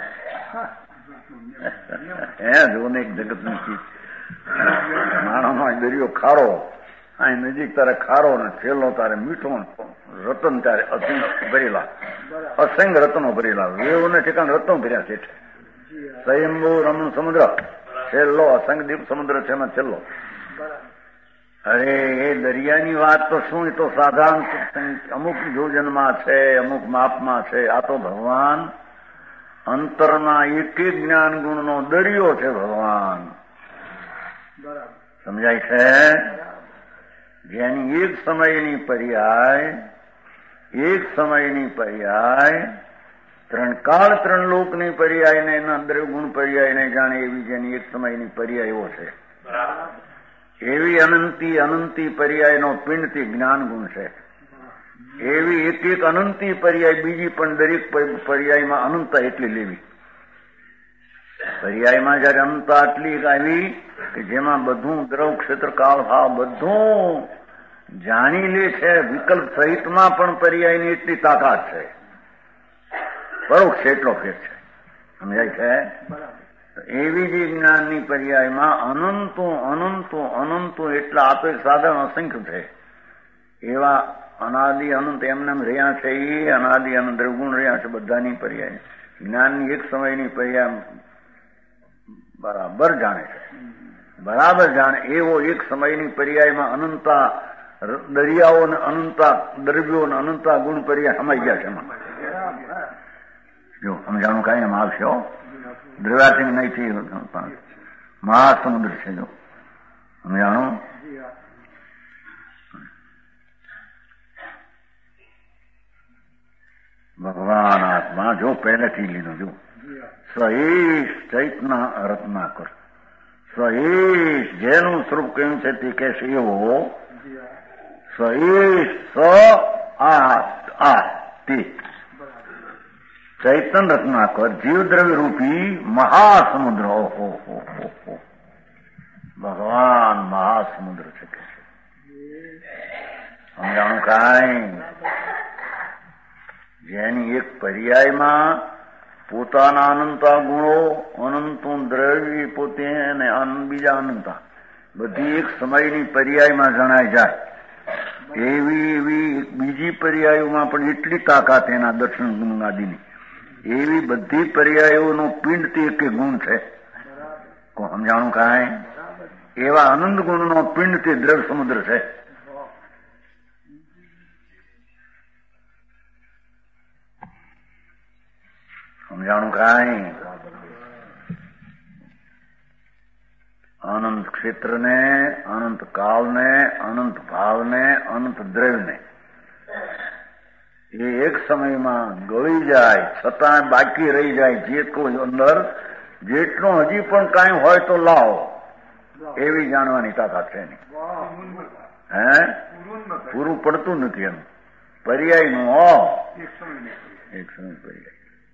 Speaker 3: જો ને એક જગત ની ચીજ. માણસનો દરિયો ખારો, અહીં નજીક તારે ખારો ને છેલ્લો તારે મીઠો, રતન તારે ભરેલા, અસંગ રત્નો ભરેલા. વેવ ને ઠેકાણે રત્નો ભર્યા છે. સ્વયંભુ રમણ સમુદ્ર છેલ્લો અસંગ દીપ સમુદ્ર છે એમાં છેલ્લો. અરે એ દરિયાની વાત તો શું, એ તો સાધારણ અમુક જોજનમાં છે, અમુક માપમાં છે. આ તો ભગવાન અંતરના એક એક જ્ઞાન ગુણનો દરિયો છે ભગવાન. સમજાય છે? જેની એક સમયની પર્યાય 3 કાળ 3 લોકની પર્યાય ને એના દ્રવ્યગુણ પર્યાય ને જાણે એવી જેની એક સમયની પર્યાયો છે. એવી અનંતી પર્યાયનો પિંડથી જ્ઞાન ગુણ છે. એવી એક એક અનંતી પર્યાય બીજી પણ દરેક પર્યાયમાં અનંતતા એટલી લેવી. પર્યાયમાં જયારે અનંતતા આટલી આવી કે જેમાં બધું દ્રવ ક્ષેત્ર કાળ ભાવ બધું જાણી લે છે. વિકલ્પ સહિતમાં પણ પર્યાયની એટલી તાકાત છે. પરોક્ષ એટલો ફેર છે. સમજાય છે? એવી જે જ્ઞાનની પર્યાયમાં અનંતો એટલા આપે સાધન અસંખ્ય છે. એવા અનાદિ અનંત એમને રહ્યા છે. એ અનાદિ અનંત દ્રવગુણ રહ્યા છે બધાની પર્યાય. જ્ઞાનની એક સમયની પર્યાય બરાબર જાણે છે. બરાબર જાણે એવો એક સમયની પર્યાયમાં અનંતા દરિયાઓ ને અનંતા દ્રવ્યો ને અનંતા ગુણ પર્યાય સમાઈ ગયા છે એમાં. જો સમજાણું કાંઈ એમ આવશે. દ્રવ્યાથી નહીં થઈ મહાસમુદ્ર છે. જો સમજાણું? ભગવાન આત્મા જો પહેલેથી લીધું. જો સહેશ ચૈતના રત્નાકર, સહેશ જેનું સ્વરૂપ કહ્યું છે તે કહેશે એવો સહેશ તે ચૈતન રત્નાકર જીવદ્રવ્ય રૂપી મહાસમુદ્ર. ઓહો ભગવાન મહાસમુદ્ર છે કે છે. સમજાણું કાંઈ? જેની એક પર્યાયમાં પોતાના અનંતા ગુણો, અનંતું દ્રવ્ય પોતે અને બીજા અનંતા બધી એક સમયની પર્યાયમાં જણાય જાય. એવી બીજી પર્યાયોમાં પણ એટલી તાકાત એના દર્શન ગુણ આદિની. એવી બધી પર્યાયોનો પિંડ તે એક ગુણ છે. સમજાણું કાંઈ? એવા આનંદ ગુણનો પિંડ તે દ્રવ્ય સમુદ્ર છે. સમજાણું કાંઈ? અનંત ક્ષેત્રને, અનંત કાળને, અનંત ભાવને, અનંત દ્રવ્યને એ એક સમયમાં ગળી જાય છતાં બાકી રહી જાય. જે કોઈ અંદર જેટલું હજી પણ કાંઈ હોય તો લાવો એવી જાણવાની તાકાત છે નહીં. હે પૂરું પડતું નથી એનું પર્યાયનું એક સમય પર્યાય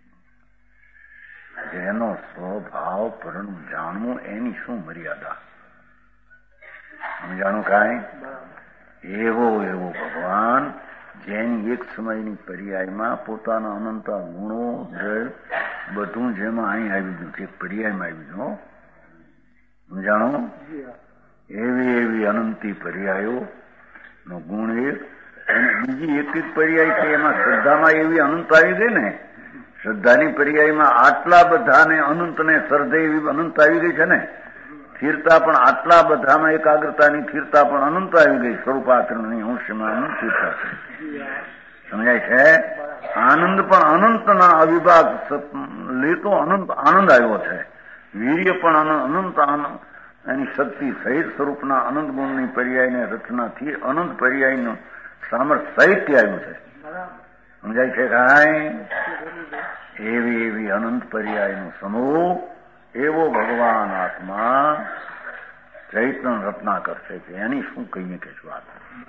Speaker 3: જેનો સ્વભાવ પરનું જાણવું એની શું મર્યાદા સમજાણું કાંઈ એવો ભગવાન જેની એક સમયની પર્યાયમાં પોતાના અનંત ગુણો બધું જેમાં અહીં આવી ગયું છે પર્યાયમાં આવી ગયું સમજાણો એવી અનંતી પર્યાયો નો ગુણ એક અને બીજી એક પર્યાય છે એમાં શ્રદ્ધામાં એવી અનંત આવી ગઈ ને શ્રદ્ધાની પર્યાયમાં આટલા બધાને અનંતને શ્રદ્ધા એવી અનંત આવી ગઈ છે ને સ્થિરતા પણ આટલા બધામાં એકાગ્રતાની સ્થિરતા પણ અનંત આવી ગઈ સ્વરૂપાચરણની અંશમાં અનંત સ્થિરતા છે સમજાય છે આનંદ પણ અનંતના અવિભાગ લેતો અનંત આનંદ આવ્યો છે વીર્ય પણ અનંત એની શક્તિ સહિત સ્વરૂપના અનંત ગુણની પર્યાયને રચનાથી અનંત પર્યાયનું સામર્થ્ય સાહિત્ય આવ્યું છે સમજાય છે કાંઈ એવી અનંત પર્યાયનો સમૂહ એવો ભગવાન આત્મા ચૈતન્ય રત્નાકર છે કે એની શું કહીએ કે વાત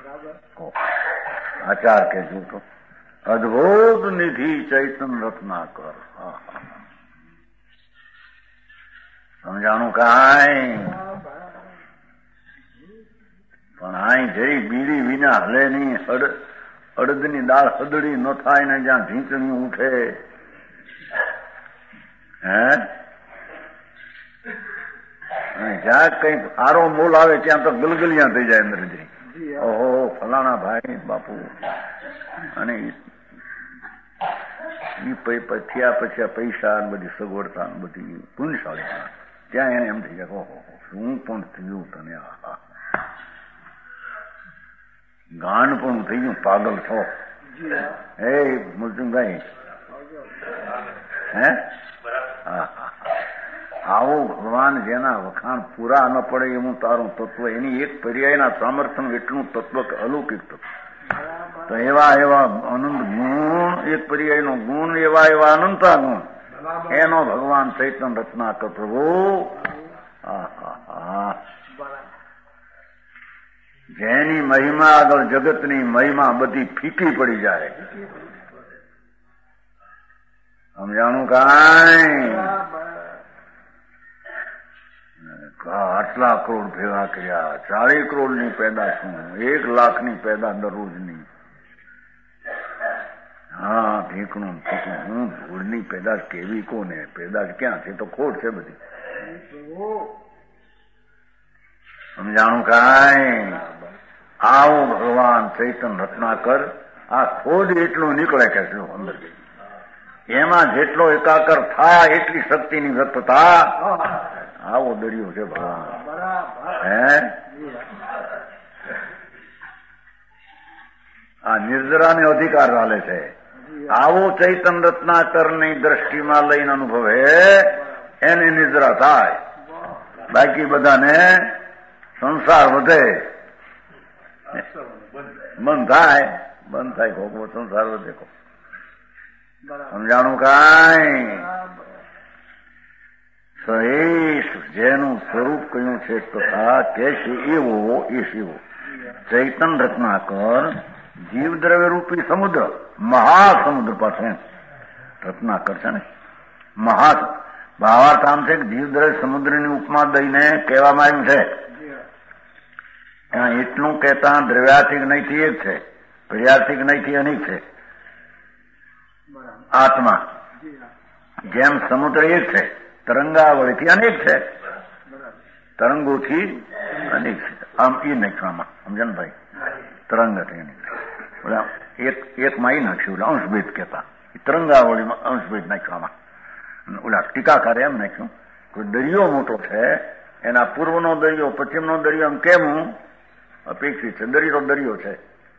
Speaker 3: આચાર કહેજો તો અદભુત નિધિ ચૈતન્ય રત્નાકર સમજાણું કાંઈ પણ આઈ જઈ બીડી વિના હલે નહીં અડદની દાળ હદડી ન થાય ને જ્યાં ઢીંચણી ઉઠે હે જ્યાં કઈ સારો મોલ આવે ત્યાં તો ગલગલિયા થઈ જાય અંદરથી ઓહો ફલાણા ભાઈ બાપુ અને થયા પછી પૈસા બધી સગવડતા બધી પુણ્યશાળી ત્યાં એને એમ થઈ જાય ઓહો શું પણ થયું તને ગાંડ પણ થઈ ગયું પાગલ છો હે મુલચુંભાઈ હે આવો ભગવાન જેના વખાણ પૂરા ન પડે એવું તારું તત્વ એની એક પર્યાયના સામર્થ્ય એટલું તત્વ કે અલૌકિક તત્વ તો એવા અનંત ગુણ એક પર્યાયનો ગુણ એવા અનંતા ગુણ એનો ભગવાન ચૈતન્ય રત્નાકર પ્રભુ જેની મહિમા આગળ જગતની મહિમા બધી ફીકી પડી જાય સમજાણું કાંઈ આટલા કરોડ ભેગા કર્યા 40 કરોડની પેદા છું 1 લાખની પેદા દરરોજની હા ભીકણું હું ધૂળની પેદાશ કેવી કોને પેદાશ ક્યાં છે તો ખોટ છે બધી સમજાણું કાંઈ આવો ભગવાન ચૈતન્ય રત્નાકર આ ખોદ એટલું નીકળે કે અંદર એમાં જેટલો એકાકર થાય એટલી શક્તિની વ્યક્તતા આવો દરિયો છે ભગવાન હે આ નિર્જરાને અધિકાર ચાલે છે આવો ચૈતન્ય રત્નાકરની દ્રષ્ટિમાં લઈને અનુભવે એને નિદ્રા થાય બાકી બધાને સંસાર વધે બંધ થાય કોકો સંસાર વધે કો સમજાણું કાંઈ સહેશ જેનું સ્વરૂપ કયું છે તથા કે છે એવો એ શિવો ચૈતન્ય રત્નાકર જીવ દ્રવ્ય રૂપી સમુદ્ર મહાસમુદ્ર પાસે રત્નાકર છે ને ભાવાર્થ આમ છે કે જીવ દ્રવ્ય સમુદ્રની ઉપમા દઈને કહેવામાં આવ્યું છે ત્યાં એટલું કહેતા દ્રવ્યાર્થિક નહીંથી એક છે પર્યાર્થિક નહીંથી અનેક છે આત્મા જેમ સમુદ્ર એક છે તરંગાવળીથી અનેક છે તરંગોથી અનેક છે આમ એ નાખવામાં સમજણ ભાઈ તરંગથી અનેક એક માં એ નાખ્યું એટલે અંશભેદ કહેતા તરંગાવળીમાં અંશભેદ નાખવામાં ઓલા ટીકાકારે એમ નાખ્યું કોઈ દરિયો મોટો છે એના પૂર્વનો દરિયો પશ્ચિમનો દરિયો એમ કેમ અપેક્ષિત છે દરિયો છે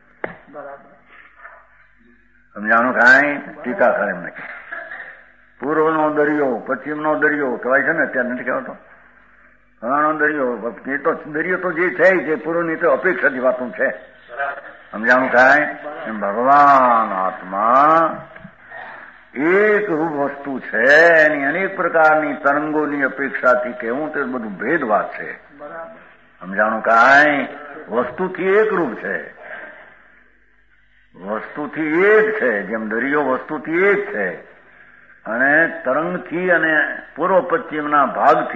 Speaker 3: સમજાણું કાંઈ ટીકાકારે એમ નાખ્યું પૂર્વનો દરિયો પશ્ચિમનો દરિયો કહેવાય છે ને અત્યારે નથી કહેવાતો ઘણાનો દરિયો એ તો દરિયો તો જે છે જે પૂર્વની તો અપેક્ષાની વાતો છે સમજાણું કાંઈ એમ ભગવાન આત્મા એક રૂપ વસ્તુ છે એની અનેક પ્રકારની તરંગોની અપેક્ષાથી કહેવું તે બધું ભેદવાદ છે સમજાણું કાંઈ વસ્તુથી એકરૂપ છે, વસ્તુથી એક છે. જેમ દરિયો વસ્તુથી એક છે અને તરંગથી અને પૂર્વ પશ્ચિમના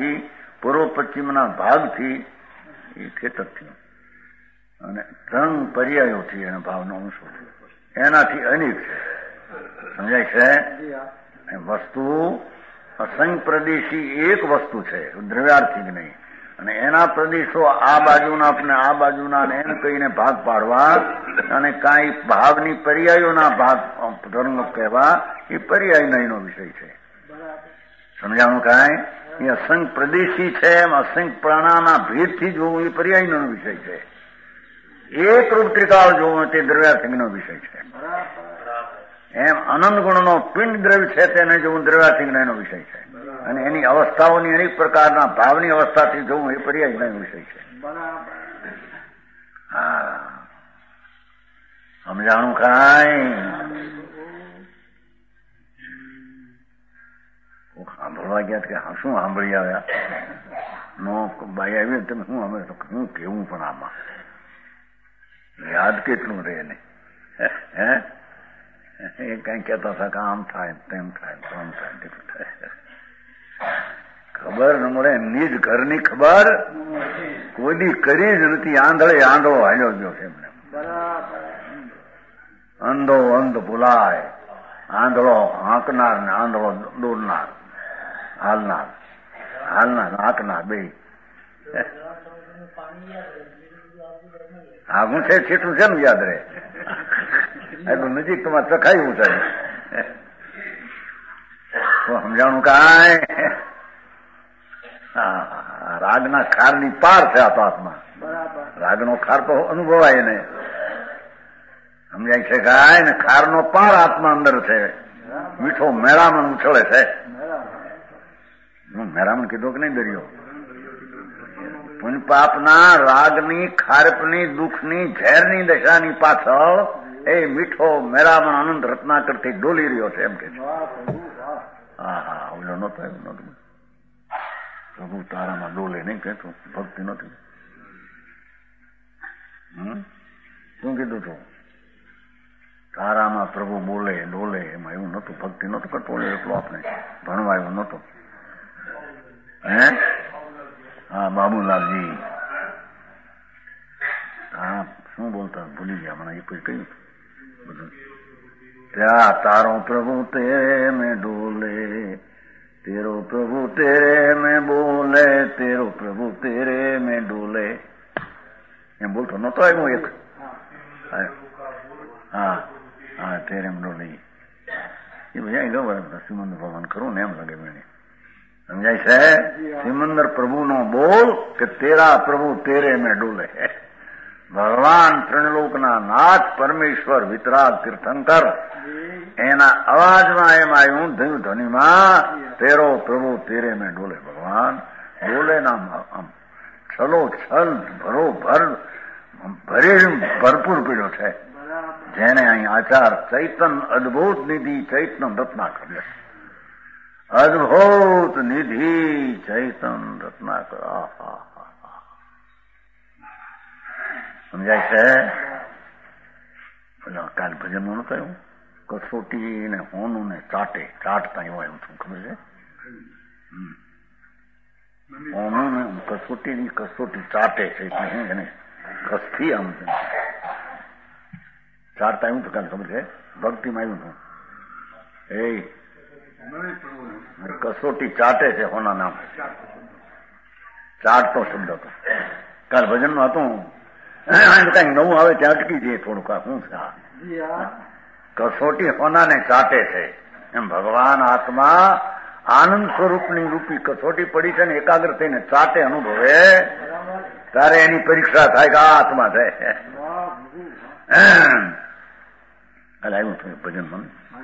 Speaker 3: ભાગથી એ ખેતર થયું અને તરંગ પર્યાયોથી એના ભાવનો અંશો એનાથી અનેક છે. સમજાય છે? વસ્તુ અસંખ્ય પ્રદેશી એક વસ્તુ છે, દ્રવ્યાર્થિક નહીં. અને એના પ્રદેશો આ બાજુના ને આ બાજુના ને એમ કહીને ભાગ પાડવા અને કાંઈ ભાવની પર્યાયોના ભાગ તરંગ કહેવા એ પર્યાય નહીંનો વિષય છે. સમજાણું કાંઈ? એ અસંખ્ય પ્રદેશી છે એમ અસંખ્ય પ્રાણાના ભેદથી જોવું એ પર્યાયનો વિષય છે. એક રૂપ ત્રિકાળ જોવું તે દ્રવ્યાર્થિકનો વિષય છે. એમ અનંત ગુણનો પિંડ દ્રવ્ય છે તેને જોવું દ્રવ્યાર્થિકનો વિષય છે. અને એની અવસ્થાઓની અનેક પ્રકારના ભાવની અવસ્થાથી જોવું એ પર્યાયનો વિષય છે. હા, સમજાણું કાંઈ? સાંભળવા ગયા કે શું સાંભળી આવ્યા? નો બાઈ આવી તમે શું અમે હું કેવું પણ આમાં યાદ કેટલું રહે ને? હે એ કઈ કહેતા હતા કે આમ થાય તેમ થાય તેમ થાય તેમ થાય. ખબર ન મળે એમની જ ઘરની ખબર કોઈ દી કરી જ નથી. આંધળે આંધળો હાલ્યો ગયો છે એમને. અંધો અંધ ભૂલાય, આંધળો હાંકનાર ને આંધળો દોડનાર, હાલનાર હાંકનાર બે. હા હું છે છેટું છે ને યાદ રહે. એટલું નજીક તમારે ચખાયું છે. સમજાણું કાંઈ? રાગના ખારની પાર છે આ તો આત્મા. રાગનો ખાર તો અનુભવાય ને. સમજાય છે કાંઈ? ને ખારનો પાર આત્મા અંદર છે. મીઠો મેળામણ ઉછળે છે. મેળામણ કીધો કે નહીં? દરિયો પુણ્ય પાપના રાગની, ખારપની, દુઃખની, ઝેરની દશાની પાછળ એ મીઠો મેળામણ આનંદ રત્નાકરથી ડોલી રહ્યો છે એમ કે છે. હા હા, ઓલો નતો એવું નતું. પ્રભુ તારામાં ડોલે નહીં કહેતું, ભક્તિ નથી. શું કીધું તું? તારામાં પ્રભુ બોલે ડોલે એમાં એવું નતું, ભક્તિ નતું કરતો એટલું આપણે ભણવા એવું નતું. હે હા બાબુલાલજી હા શું બોલતા ભૂલી ગયા મને. એ કોઈ કહ્યું બધું ત્યાં તારો પ્રભુ તેરે મેં ડોલે, તેરો પ્રભુ તેરે મેં બોલે, તેરો પ્રભુ તેરે મેં ડોલે એમ બોલતો નતો આવ્યો એક. હા હા તેરે મેં ડોલે એ બધા ખબર શ્રીમંદર ભગવાન ખરું ને એમ લાગે મને. સમજાય છે? સિમંદર પ્રભુનો બોલ કે તેરા પ્રભુ તેરે મેં ડોલે. ભગવાન ત્રણલોકના નાથ પરમેશ્વર વિતરાગ તીર્થંકર એના અવાજમાં એમ આવ્યું ધ્યું ધ્વનિમાં તેરો પ્રભુ તેરે મેં ડોલે. ભગવાન ડોલે નામ આમ છલો છલ ભરોભર ભરપૂર પીડ્યો છે. જેને અહીં આચાર ચૈતન અદભુત નિધિ ચૈતન રત્નાકર. અદભુત નિધિ ચૈતન રત્નાકર. સમજાય છે? કાલ ભજનમાં નતું આવ્યું કસોટી ને હોનું ને ચાટતા એવા એવું શું ખબર છે? હોનું ને કસોટી ચાટે છે એટલે એને કસથી આમ ચાટતા એવું તો કાલે ખબર છે? ભક્તિમાં આવ્યું હતું કસોટી ચાટે છે હોના નામ ચાટતો શબ્દ હતો. કાલ ભજનમાં હતું. કઈક નવું આવે ત્યાં અટકી જઈએ થોડુંક. શું છે કસોટી હોનાને ચાટે છે એમ ભગવાન આત્મા આનંદ સ્વરૂપની રૂપી કસોટી પડી છે ને એકાગ્ર થઈને ચાટે અનુભવે ત્યારે એની પરીક્ષા થાય કે આ આત્મા છે. કાલે આવ્યું હતું ભજન મને.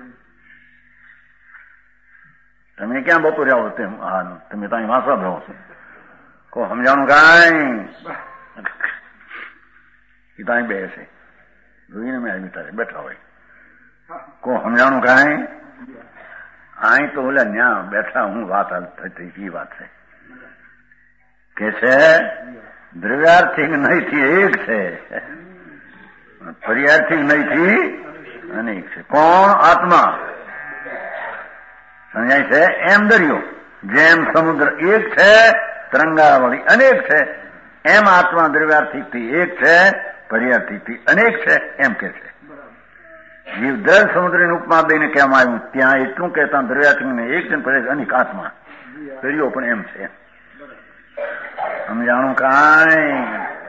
Speaker 3: તમે ક્યાં બપોરે આવો તેમ? હા તમે ત્યાં વાંસવા રહો છો. કો સમજાણું કાંઈ? એ ત્યાં બેસે જોઈને મેં આવી તારે બેઠા હોય. કો સમજાણું કાંઈ? અહીં તો ઓલા ન્યા બેઠા હું વાત થતી એ વાત છે કે છે દ્રવ્યાર્થિક નહીંથી એક છે, પર્યાર્થિક નહીંથી અનેક છે. કોણ? આત્મા. સમજાય છે? એમ દરિયો જેમ સમુદ્ર એક છે, તરંગાવળી અનેક છે, એમ આત્મા દ્રવ્યાર્થિક થી એક છે, પર્યાર્થિક થી અનેક છે, એમ કે છે. જીવ દ્રવ સમુદ્રની ઉપમા દઈને કહેવામાં આવ્યું. ત્યાં એટલું કહેતા દ્રવ્યાર્થિક ને એક જન પડે અનેક આત્મા દરિયો પણ એમ છે. સમજાણું કાંઈ?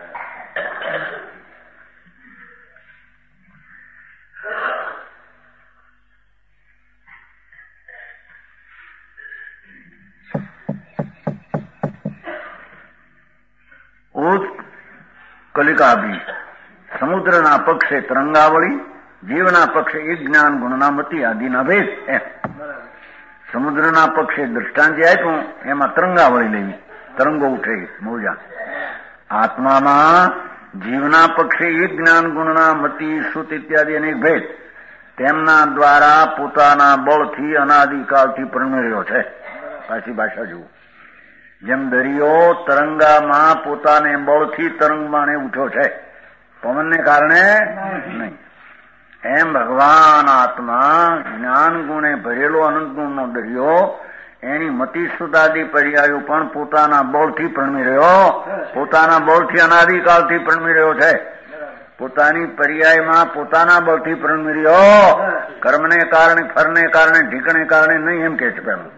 Speaker 3: કલિકાભી સમુદ્રના પક્ષે તરંગાવળી, જીવના પક્ષે એક જ્ઞાન ગુણના મતિ આદિના ભેદ. સમુદ્રના પક્ષે દ્રષ્ટાંત આપ્યું એમાં તરંગાવળી લેવી, તરંગો ઉઠે મોજા. આત્મામાં જીવના પક્ષે એક જ્ઞાન ગુણના મતિ શ્રુત ઇત્યાદિ અનેક ભેદ તેમના દ્વારા પોતાના બળથી અનાદિકાળથી પ્રમેર્યો છે. પાછી ભાષા જુઓ. જેમ દરિયો તરંગામાં પોતાને બળથી તરંગમાને ઉઠ્યો છે, પવનને કારણે નહીં, એમ ભગવાન આત્મા જ્ઞાન ગુણે ભરેલો અનંત ગુણનો દરિયો એની મતિ સુદાદી પર્યાયો પણ પોતાના બળથી પ્રણમી રહ્યો, પોતાના બળથી અનાદિકાળથી પ્રણમી રહ્યો છે. પોતાની પર્યાયમાં પોતાના બળથી પ્રણમી રહ્યો, કર્મને કારણે, ફરને કારણે, ઢીકણે કારણે નહીં, એમ કે છે પેલું.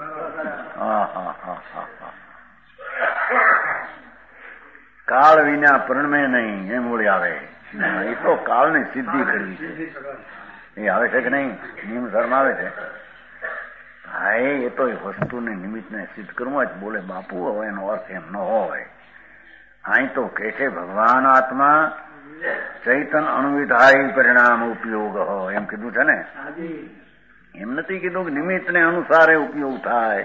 Speaker 3: કાળ વિના પ્રણમે નહીં, એમ ઓળી આવે. એ તો કાળની સિદ્ધિ કરવી છે. એ આવે છે કે નહીં? નિયમ ધર્મ આવે છે. હા, એ તો વસ્તુને નિમિત્તને સિદ્ધ કરવું જ બોલે બાપુ. હવે એનો અર્થ એમ ન હોય. અહીં તો કે છે ભગવાન આત્મા ચૈતન અણુવિધાય પરિણામ ઉપયોગ હોય, એમ કીધું છે ને. એમ નથી કીધું કે નિમિત્તને અનુસારે ઉપયોગ થાય.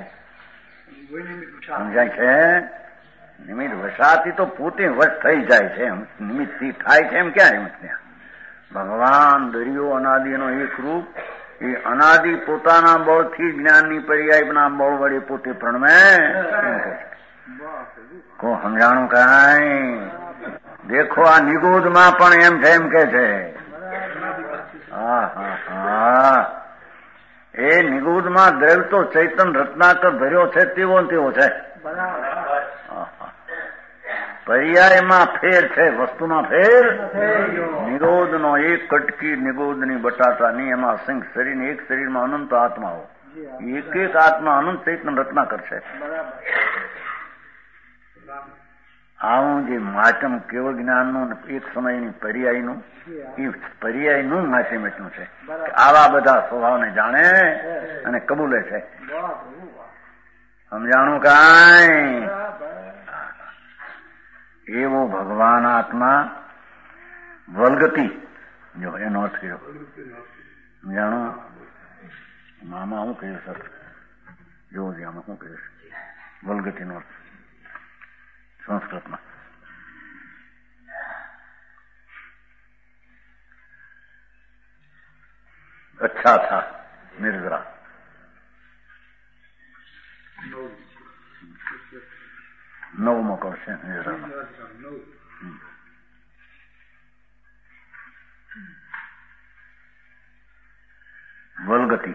Speaker 3: સમજાય છે? નિમિત્ત વસાથી તો પોતે વશ થઈ જાય છે, નિમિત્તથી થાય છે એમ ક્યાં? એમ ત્યાં ભગવાન દરિયો અનાદિનો એક રૂપ, એ અનાદિ પોતાના બળથી જ્ઞાનની પર્યાયના બળ વડે પોતે પ્રણમે. કો સમજાણું કાંઈ? દેખો આ નિગોદમાં પણ એમ છે, એમ કે છે. એ નિગોદમાં દ્રવ્ય તો ચૈતન રત્નાકર ભર્યો છે તેવો ને તેવો છે. પર્યાયમાં ફેર છે, વસ્તુમાં ફેર. નિરોધનો એક કટકી નિગોદની બટાટાની, એમાં અસંખ્ય શરીર, એક શરીરમાં અનંત આત્માઓ, એક એક આત્મા અનંત ચૈતન રત્નાકર છે. આવું જે માચમ કેવળ જ્ઞાનનું એક સમયની પર્યાયનું, એ પર્યાયનું માચમ એટલું છે કે આવા બધા સ્વભાવને જાણે અને કબૂલે છે. સમજાણું કાંઈ? એવો ભગવાન આત્મા વલગતી, જો એનો અર્થ કર્યો. સમજાણું? મામા શું કહ્યું સર? જોવો છે આમાં શું કહ્યું છે વલગતીનો અર્થ સંસ્કૃતમાં. અચ્છા થા નિર્જરા. નવમો કરશે નિર્જરાનો. વલગતિ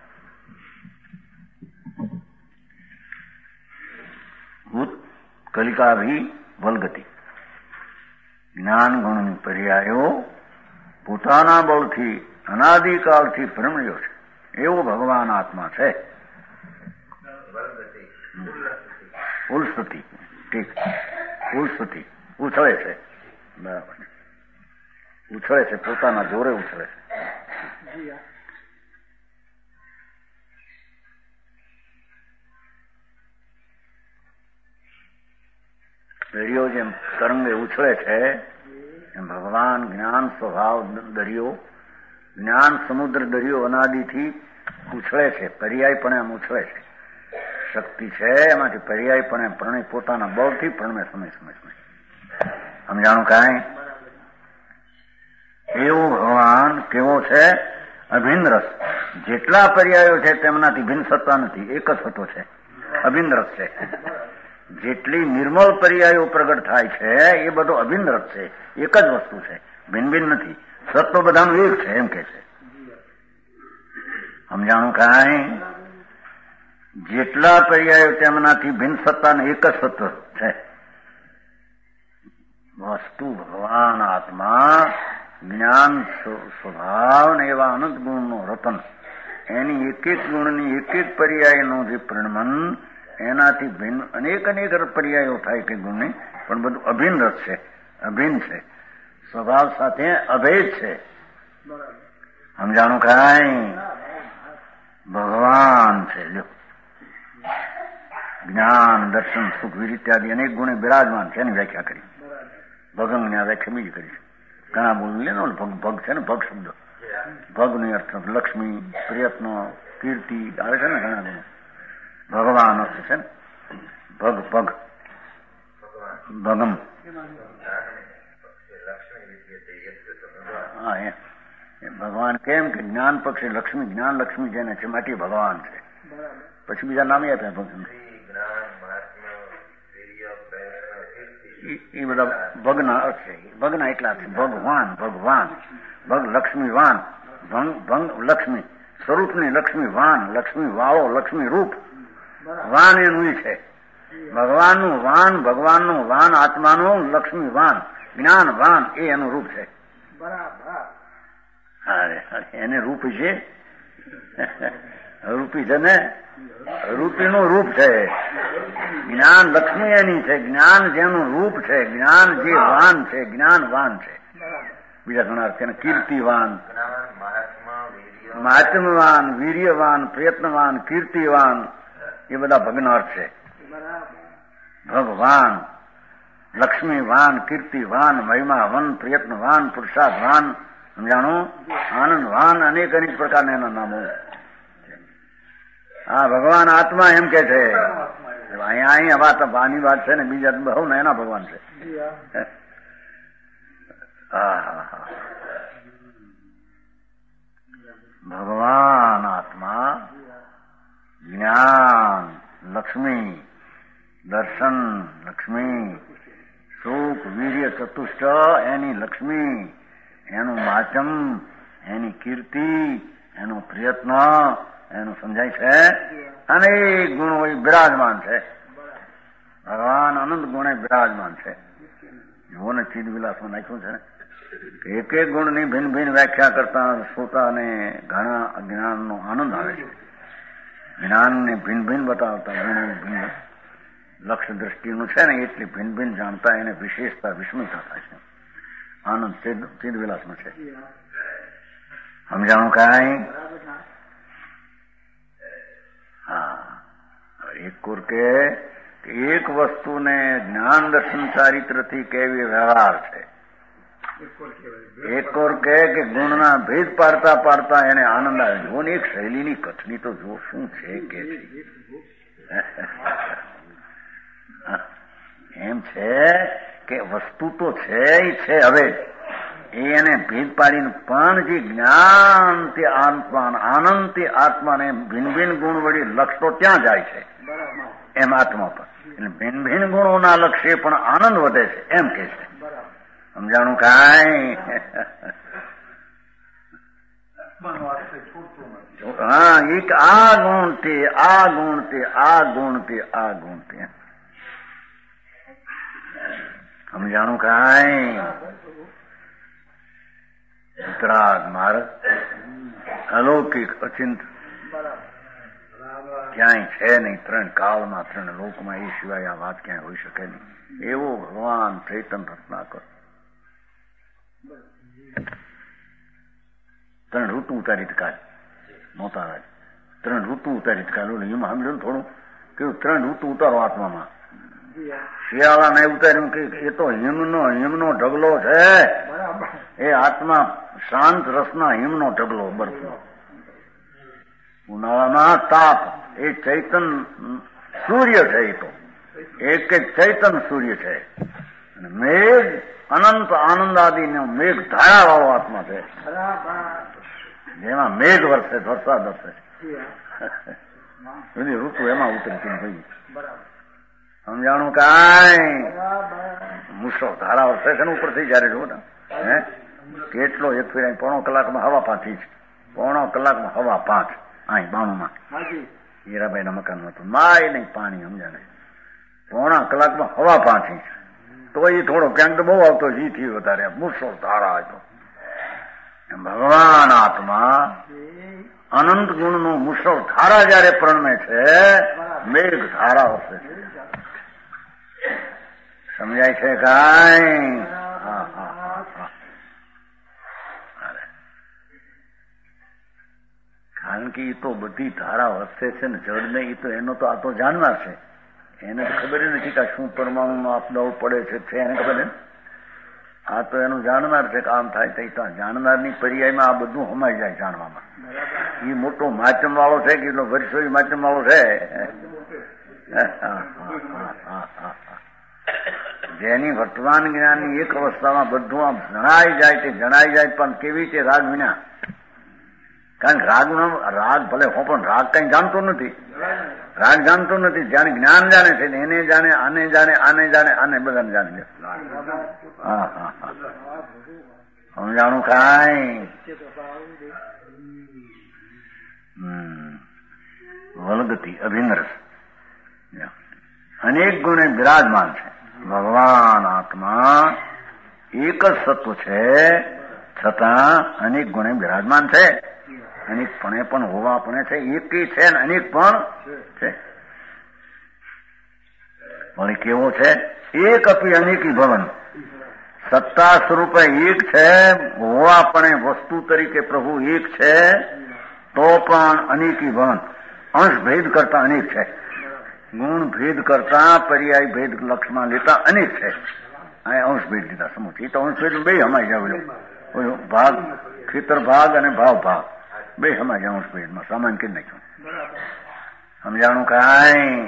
Speaker 3: કલિકા ભી વલગતિ. જ્ઞાન ગુણની પર્યાયો પોતાના બળથી અનાદિકાળથી પ્રમણ્યો છે એવો ભગવાન આત્મા છે. ઉલ્સ્તુતિ, ઠીક, ઉલ્સ્તુતિ ઉછળે છે, બરાબર, ઉછળે છે, પોતાના જોરે ઉછળે છે. દરિયો જેમ તરંગે ઉછળે છે એમ ભગવાન જ્ઞાન સ્વભાવ દરિયો, જ્ઞાન સમુદ્ર દરિયો અનાદિથી ઉછળે છે, પર્યાય પણ એમ ઉછળે છે. શક્તિ છે એમાંથી પર્યાય પણ એમ પ્રણય પોતાના બળથી પ્રણમે સમય સમય સમય. સમજાણું કાંઈ? એવો ભગવાન કેવો છે? અભિન્ન રસ. જેટલા પર્યાયો છે તેમનાથી ભિન્ન સત્તા નથી, એક જ સત્તો છે, અભિન્ન રસ છે. જેટલી નિર્મળ પર્યાયો પ્રગટ થાય છે એ બધો અભિન્ન રસ છે, એક જ વસ્તુ છે, ભિન્ન ભિન્ન નથી. સત્વ બધાનું એક છે એમ કે છે. સમજાણું કાંઈ? જેટલા પર્યાયો તેમનાથી ભિન્ન સત્તા ને એક જ સત્વ છે. વસ્તુ ભગવાન આત્મા જ્ઞાન સ્વભાવ ને એવા અનંત ગુણનો રતન, એની એક એક ગુણની એક એક પર્યાયનું જે પરિણમન, એનાથી ભિન્ન અનેક અનેક પર્યાયો થાય કે ગુણની, પણ બધું અભિન્ન રસ છે, અભિન્ન છે, સ્વભાવ સાથે અભેદ છે. સમજાણું કાંઈ? ભગવાન છે. લ્યો, જ્ઞાન દર્શન સુખ વીર ઇત્યાદિ અનેક ગુણે બિરાજમાન છે એની વ્યાખ્યા કરી. ભગંગની આ વ્યાખ્યા બીજી કરી છે. ઘણા બોલ લે ને ભગ છે ને, ભગ શબ્દ, ભગનો અર્થ લક્ષ્મી, પ્રયત્ન, કીર્તિ આવે છે ને ઘણા ગુણો. ભગવાન અર્થ છે ને ભગ, ભગ ભગમ. હા, એ ભગવાન કેમ કે જ્ઞાન પક્ષે લક્ષ્મી, જ્ઞાન લક્ષ્મી જેને છે માટે ભગવાન છે. પછી બીજા નામે આપ્યા ભગવાન. એ બધા ભગના અર્થ છે. ભગના એટલા છે. ભગવાન, ભગવાન, ભગ લક્ષ્મીવાન, ભંગ લક્ષ્મી સ્વરૂપની લક્ષ્મી વાન, લક્ષ્મી વાળો, લક્ષ્મી રૂપ વાન એનું છે. ભગવાનનું વાન, ભગવાનનું વાન, આત્માનું લક્ષ્મી વાન, જ્ઞાન વાન એ એનું રૂપ છે. અરે એને રૂપ છે, રૂપી છે ને, રૂપીનું રૂપ છે. જ્ઞાન લક્ષ્મી એની છે, જ્ઞાન જેનું રૂપ છે, જ્ઞાન જે વાન છે, જ્ઞાન વાન છે. બીજા ઘણા અર્થ છે. કીર્તિવાન, મહાત્મવાન, વીર્યવાન, પ્રયત્નવાન, કીર્તિવાન એ બધા ભગના અર્થ છે. ભગવાન, લક્ષ્મીવાન, કીર્તિવાન, મહિમાવન, પ્રયત્નવાન, પુરુષાર્થવાન, સમજાણું? આનંદવાન, અનેક અનેક પ્રકારના એના નામો. હા, ભગવાન આત્મા એમ કે છે. અહીંયા વાત આની વાત છે ને, બીજા બહુ ને એના ભગવાન છે. ભગવાન આત્મા જ્ઞાન લક્ષ્મી, દર્શન લક્ષ્મી, સુખ વીર્ય ચતુષ્ટ એની લક્ષ્મી, એનું માચમ, એની કીર્તિ, એનો પ્રયત્ન, એનું સમજાય છે. અનેક ગુણો બિરાજમાન છે. ભગવાન અનંત ગુણે બિરાજમાન છે. જુઓ ને ચિદ વિલાસમાં નાખ્યું છે ને, એક એક ગુણની ભિન્ન ભિન્ન વ્યાખ્યા કરતા શ્રોતાને ઘણા જ્ઞાનનો આનંદ આવે છે. જ્ઞાનને ભિન્ન ભિન્ન બતાવતા ગુણો ભિન્ન લક્ષ્ય દ્રષ્ટિનું છે ને, એટલી ભિન્ન ભિન્ન જાણતા એને વિશેષતા વિસ્મયતા થાય છે. આનંદ ચિદ વિલાસમાં છે. સમજાણું કાંઈ? હા, એક કોર કે એક વસ્તુને જ્ઞાન દર્શન ચારિત્રથી કેવી વ્યવહાર છે. એક ઓર કે ગુણના ભેદ પાડતા પાડતા એને આનંદ આવે. જો ને એક શૈલીની કથની તો જો શું છે કે એમ છે કે વસ્તુ તો છે એ છે. હવે એને ભેદ પાડીને પણ જે જ્ઞાન તે આત્મા, આનંદ તે આત્માને ભિન્ન ભિન્ન ગુણ વળી લક્ષ તો ત્યાં જાય છે એમ આત્મા પર. એટલે ભિન્ન ભિન્ન ગુણોના લક્ષ્ય પણ આનંદ વધે છે એમ કે છે. સમજાણું કાંઈ? હા, એક આ ગુણ તે આ ગુણ તે આ ગુણ તે આ ગુણ તે. સમજાણું કાંઈ? ઉત્તરાગ માર્ગ અલૌકિક અચિંત ક્યાંય છે નહીં. ત્રણ કાળમાં, ત્રણ લોકમાં એ સિવાય આ વાત ક્યાંય હોઈ શકે નહીં. એવો ભગવાન ચૈતન રત્નાકર ત્રણ ઋતુ ઉતારી કાલ મોટા રાજ, ત્રણ ઋતુ ઉતારી કાલ. એમાં સમજો થોડું કેવું, ત્રણ ઋતુ ઉતારો આત્મામાં. શિયાળા ને ઉતાર્યું કે એ તો હિમનો ઢગલો છે. એ આત્મા શાંત રસના હિમનો ઢગલો, બરફનો. ઉનાળામાં તાપ, એ ચૈતન સૂર્ય છે. એ તો એક ચૈતન સૂર્ય છે. અને મેઘ અનંત આનંદ આદિનો મેઘ ધારા વાળો આત્મા છે, જેમાં મેઘ વરસે, વરસાદ વરસે. બધી ઋતુ એમાં ઉતરી ભાઈ. સમજાણું કાંઈ? મુસો ધારા વરસે છે ને ઉપરથી જયારે જુઓ ને, હે કેટલો એક ફેર પોણો કલાકમાં 5:15 છે, પોણો કલાકમાં 5:15 અહીં 92માં હીરાભાઈ ના મકાન હતું, માય નહીં પાણી, સમજાને પોણા કલાકમાં 5:15 તો એ થોડો ક્યાંક તો બહુ આવતો, જીથી વધારે મુસો ધારા હતો. ભગવાન આત્મા અનંત ગુણનું મુસળ ધારા જયારે પ્રણમે છે, મેઘ ધારા વસે છે. સમજાય છે કાંઈ? કારણ કે એ તો બધી ધારા વસે છે ને જળ ને, એ તો એનો તો આ તો જાણનાર છે, એને તો ખબર નથી કે શું પરમાણુમાં આપદાઓ પડે છે એને ખબર ને. આ તો એનું જાણનાર છે કે આમ થાય તો જાણનારની પર્યાયમાં આ બધું હમાઈ જાય જાણવામાં. એ મોટો માધ્યમ વાળો છે કે એટલો વર્ષો માધ્યમ વાળો છે. જેની વર્તમાન જ્ઞાનની એક અવસ્થામાં બધું આમ જણાઈ જાય તે જણાઈ જાય, પણ કેવી રીતે? રાગ વિના. કારણ કે રાગ ભલે હો, પણ રાગ કઈ જાણતો નથી. રાગ જાણતો નથી. જાણે જ્ઞાન જાણે છે, એને જાણે, આને જાણે, આને જાણે, આને બધાને જાણી લે. સમજાણું કાંઈ? વલગતી અભિનરસ અનેક ગુણે બિરાજમાન છે. ભગવાન આત્મા એક જ સત્વ છે, છતાં અનેક ગુણે બિરાજમાન છે. અનેકપણે પણ હોવાપણે છે, એકી છે ને અનેક પણ છે. વળી કેવો છે? એક અપી અનેકી ભવન. સત્તા સ્વરૂપે એક છે, હોવાપણે વસ્તુ તરીકે પ્રભુ એક છે, તો પણ અનેકી ભવન. અંશ ભેદ કરતા અનેક છે, ગુણ ભેદ કરતા પર્યાય ભેદ લક્ષમાં લેતા અનેક છે. આ અંશ ભેદ લીધા સમૂહ. એ તો અંશ ભેદ બે હમાઈ જાય. ભાગ ખેતર ભાગ અને ભાવ ભાગ બે હમાઈ જાય અંશ ભેદમાં. સામાન કરી નાખ્યું. સમજાણું કાંઈ?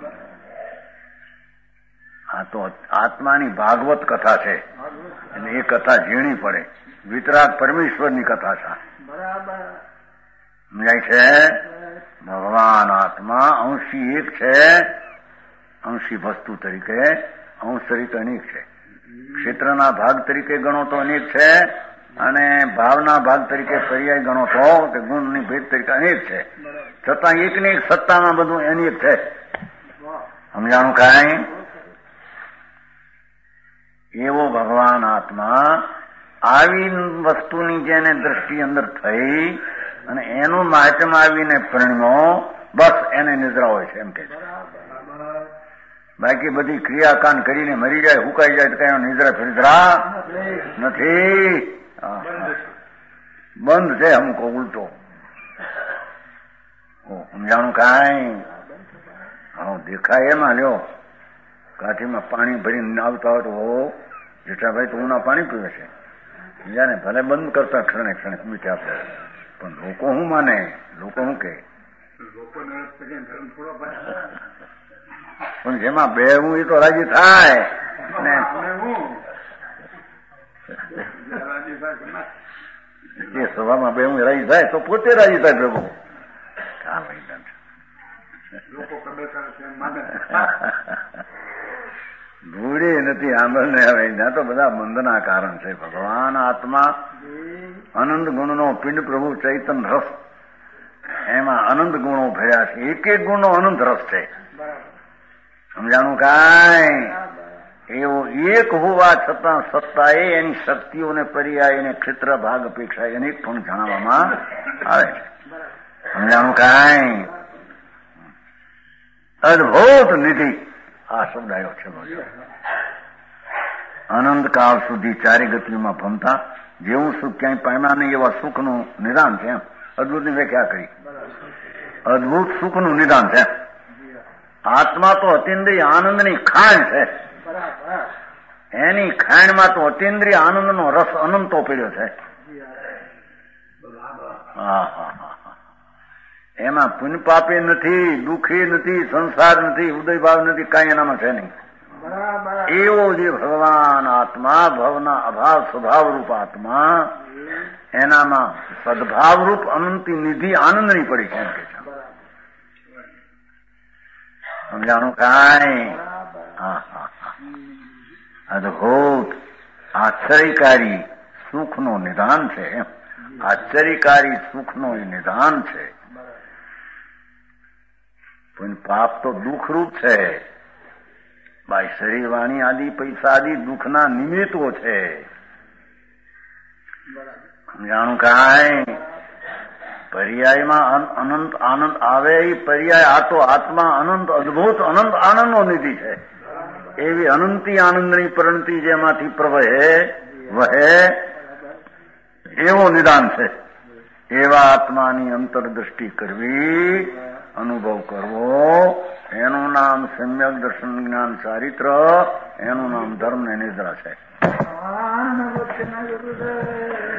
Speaker 3: આ તો આત્માની ભાગવત કથા છે, અને એ કથા ઝીણી પડે. વિતરાગ પરમેશ્વરની કથા છે. સમજાય છે? ભગવાન આત્મા અંશી એક છે, અંશી વસ્તુ તરીકે, અંશ તરીકે અનેક છે. ક્ષેત્રના ભાગ તરીકે ગણો તો અનેક છે, અને ભાવના ભાગ તરીકે પર્યાય ગણો તો કે ગુણની ભેદ તરીકે અનેક છે. છતાં એકને એક સત્તામાં બધું અનેક છે. સમજાણું કાંઈ? એવો ભગવાન આત્મા આવી વસ્તુની જેને દ્રષ્ટિ અંદર થઈ અને એનું માધ્યમ આવીને પરિણ્યો, બસ એને નિદ્રા હોય છે એમ કે છે. બાકી બધી ક્રિયાકાંડ કરીને મરી જાય, હુકાઈ જાય તો કઈ નિદ્રા ફિદ્રા નથી. બંધ છે અમુક ઉલટો. સમજાણું કાંઈ? દેખાય એમાં લ્યો, કાઠીમાં પાણી ભરીને આવતા હોય તો જેઠાભાઈ તો ઉના પાણી પીવે છે, બીજાને ભલે બંધ કરતા ક્ષણે ક્ષણે પીતે આપે, પણ લોકો શું માને? લોકો શું કે? પણ જેમાં બેહવું એ તો રાજી થાય ને. એ સભામાં બેહવું રાજી થાય તો પોતે રાજી થાય પ્રભુ. ભૂડી નથી આંબળને હવે. ત્યાં તો બધા બંધના કારણ છે. ભગવાન આત્મા અનંત ગુણનો પિંડ પ્રભુ ચૈતન રસ, એમાં અનંત ગુણો ભર્યા છે. એક એક ગુણનો અનંત રસ છે. સમજાણું કાંઈ? એવો એક હોવા છતાં સત્તાએ એની શક્તિઓને પર્યાયને ક્ષેત્ર ભાગ અપેક્ષા અનેક પણ જણાવવામાં આવે છે. સમજાણું કાંઈ? અદભુત નિધિ આ શબ્દ આવ્યો છે. અનંત કાળ સુધી ચારે ગતિઓમાં ભમતા જેવું સુખ ક્યાંય પામ્યા નહીં એવા સુખનું નિદાન છે. એમ અદભુતની વ્યાખ્યા કરી. અદભુત સુખનું નિદાન છે. આત્મા તો અતિન્દ્રિય આનંદની ખાણ છે. એની ખાણમાં તો અતિન્દ્રિય આનંદનો રસ અનંતો પડ્યો છે. એમાં પુણ્ય પાપે નથી, દુઃખી નથી, સંસાર નથી, ઉદયભાવ નથી, કાંઈ એનામાં છે નહીં. એવો જે ભગવાન આત્મા, ભવના અભાવ સ્વભાવ રૂપ આત્મા, એનામાં સદભાવ રૂપ અનંતી નિધિ આનંદની પડી છે એમ કે છે. સમજાણું કાંઈ? અદભુત આશ્ચર્યકારી સુખનું નિદાન છે એમ. આશ્ચર્યકારી સુખનું એ નિદાન છે. પણ પાપ તો દુઃખરૂપ છે. ભાઈ શરીર વાણી આદિ પૈસા આદિ દુઃખના નિમિત્તો છે. જાણું કાંઈ પર્યાયમાં અનંત આનંદ આવે એ પર્યાય આ તો આત્મા અનંત અદભુત અનંત આનંદનો નિધિ છે. એવી અનંતી આનંદની પ્રણતિ જેમાંથી પ્રવહે વહે એવો નિદાન છે. એવા આત્માની અંતરદ્રષ્ટિ કરવી, અનુભવ કરવો, એનું નામ સમ્યક દર્શન જ્ઞાન ચારિત્ર, એનું નામ ધર્મ ને નિદ્રા છે.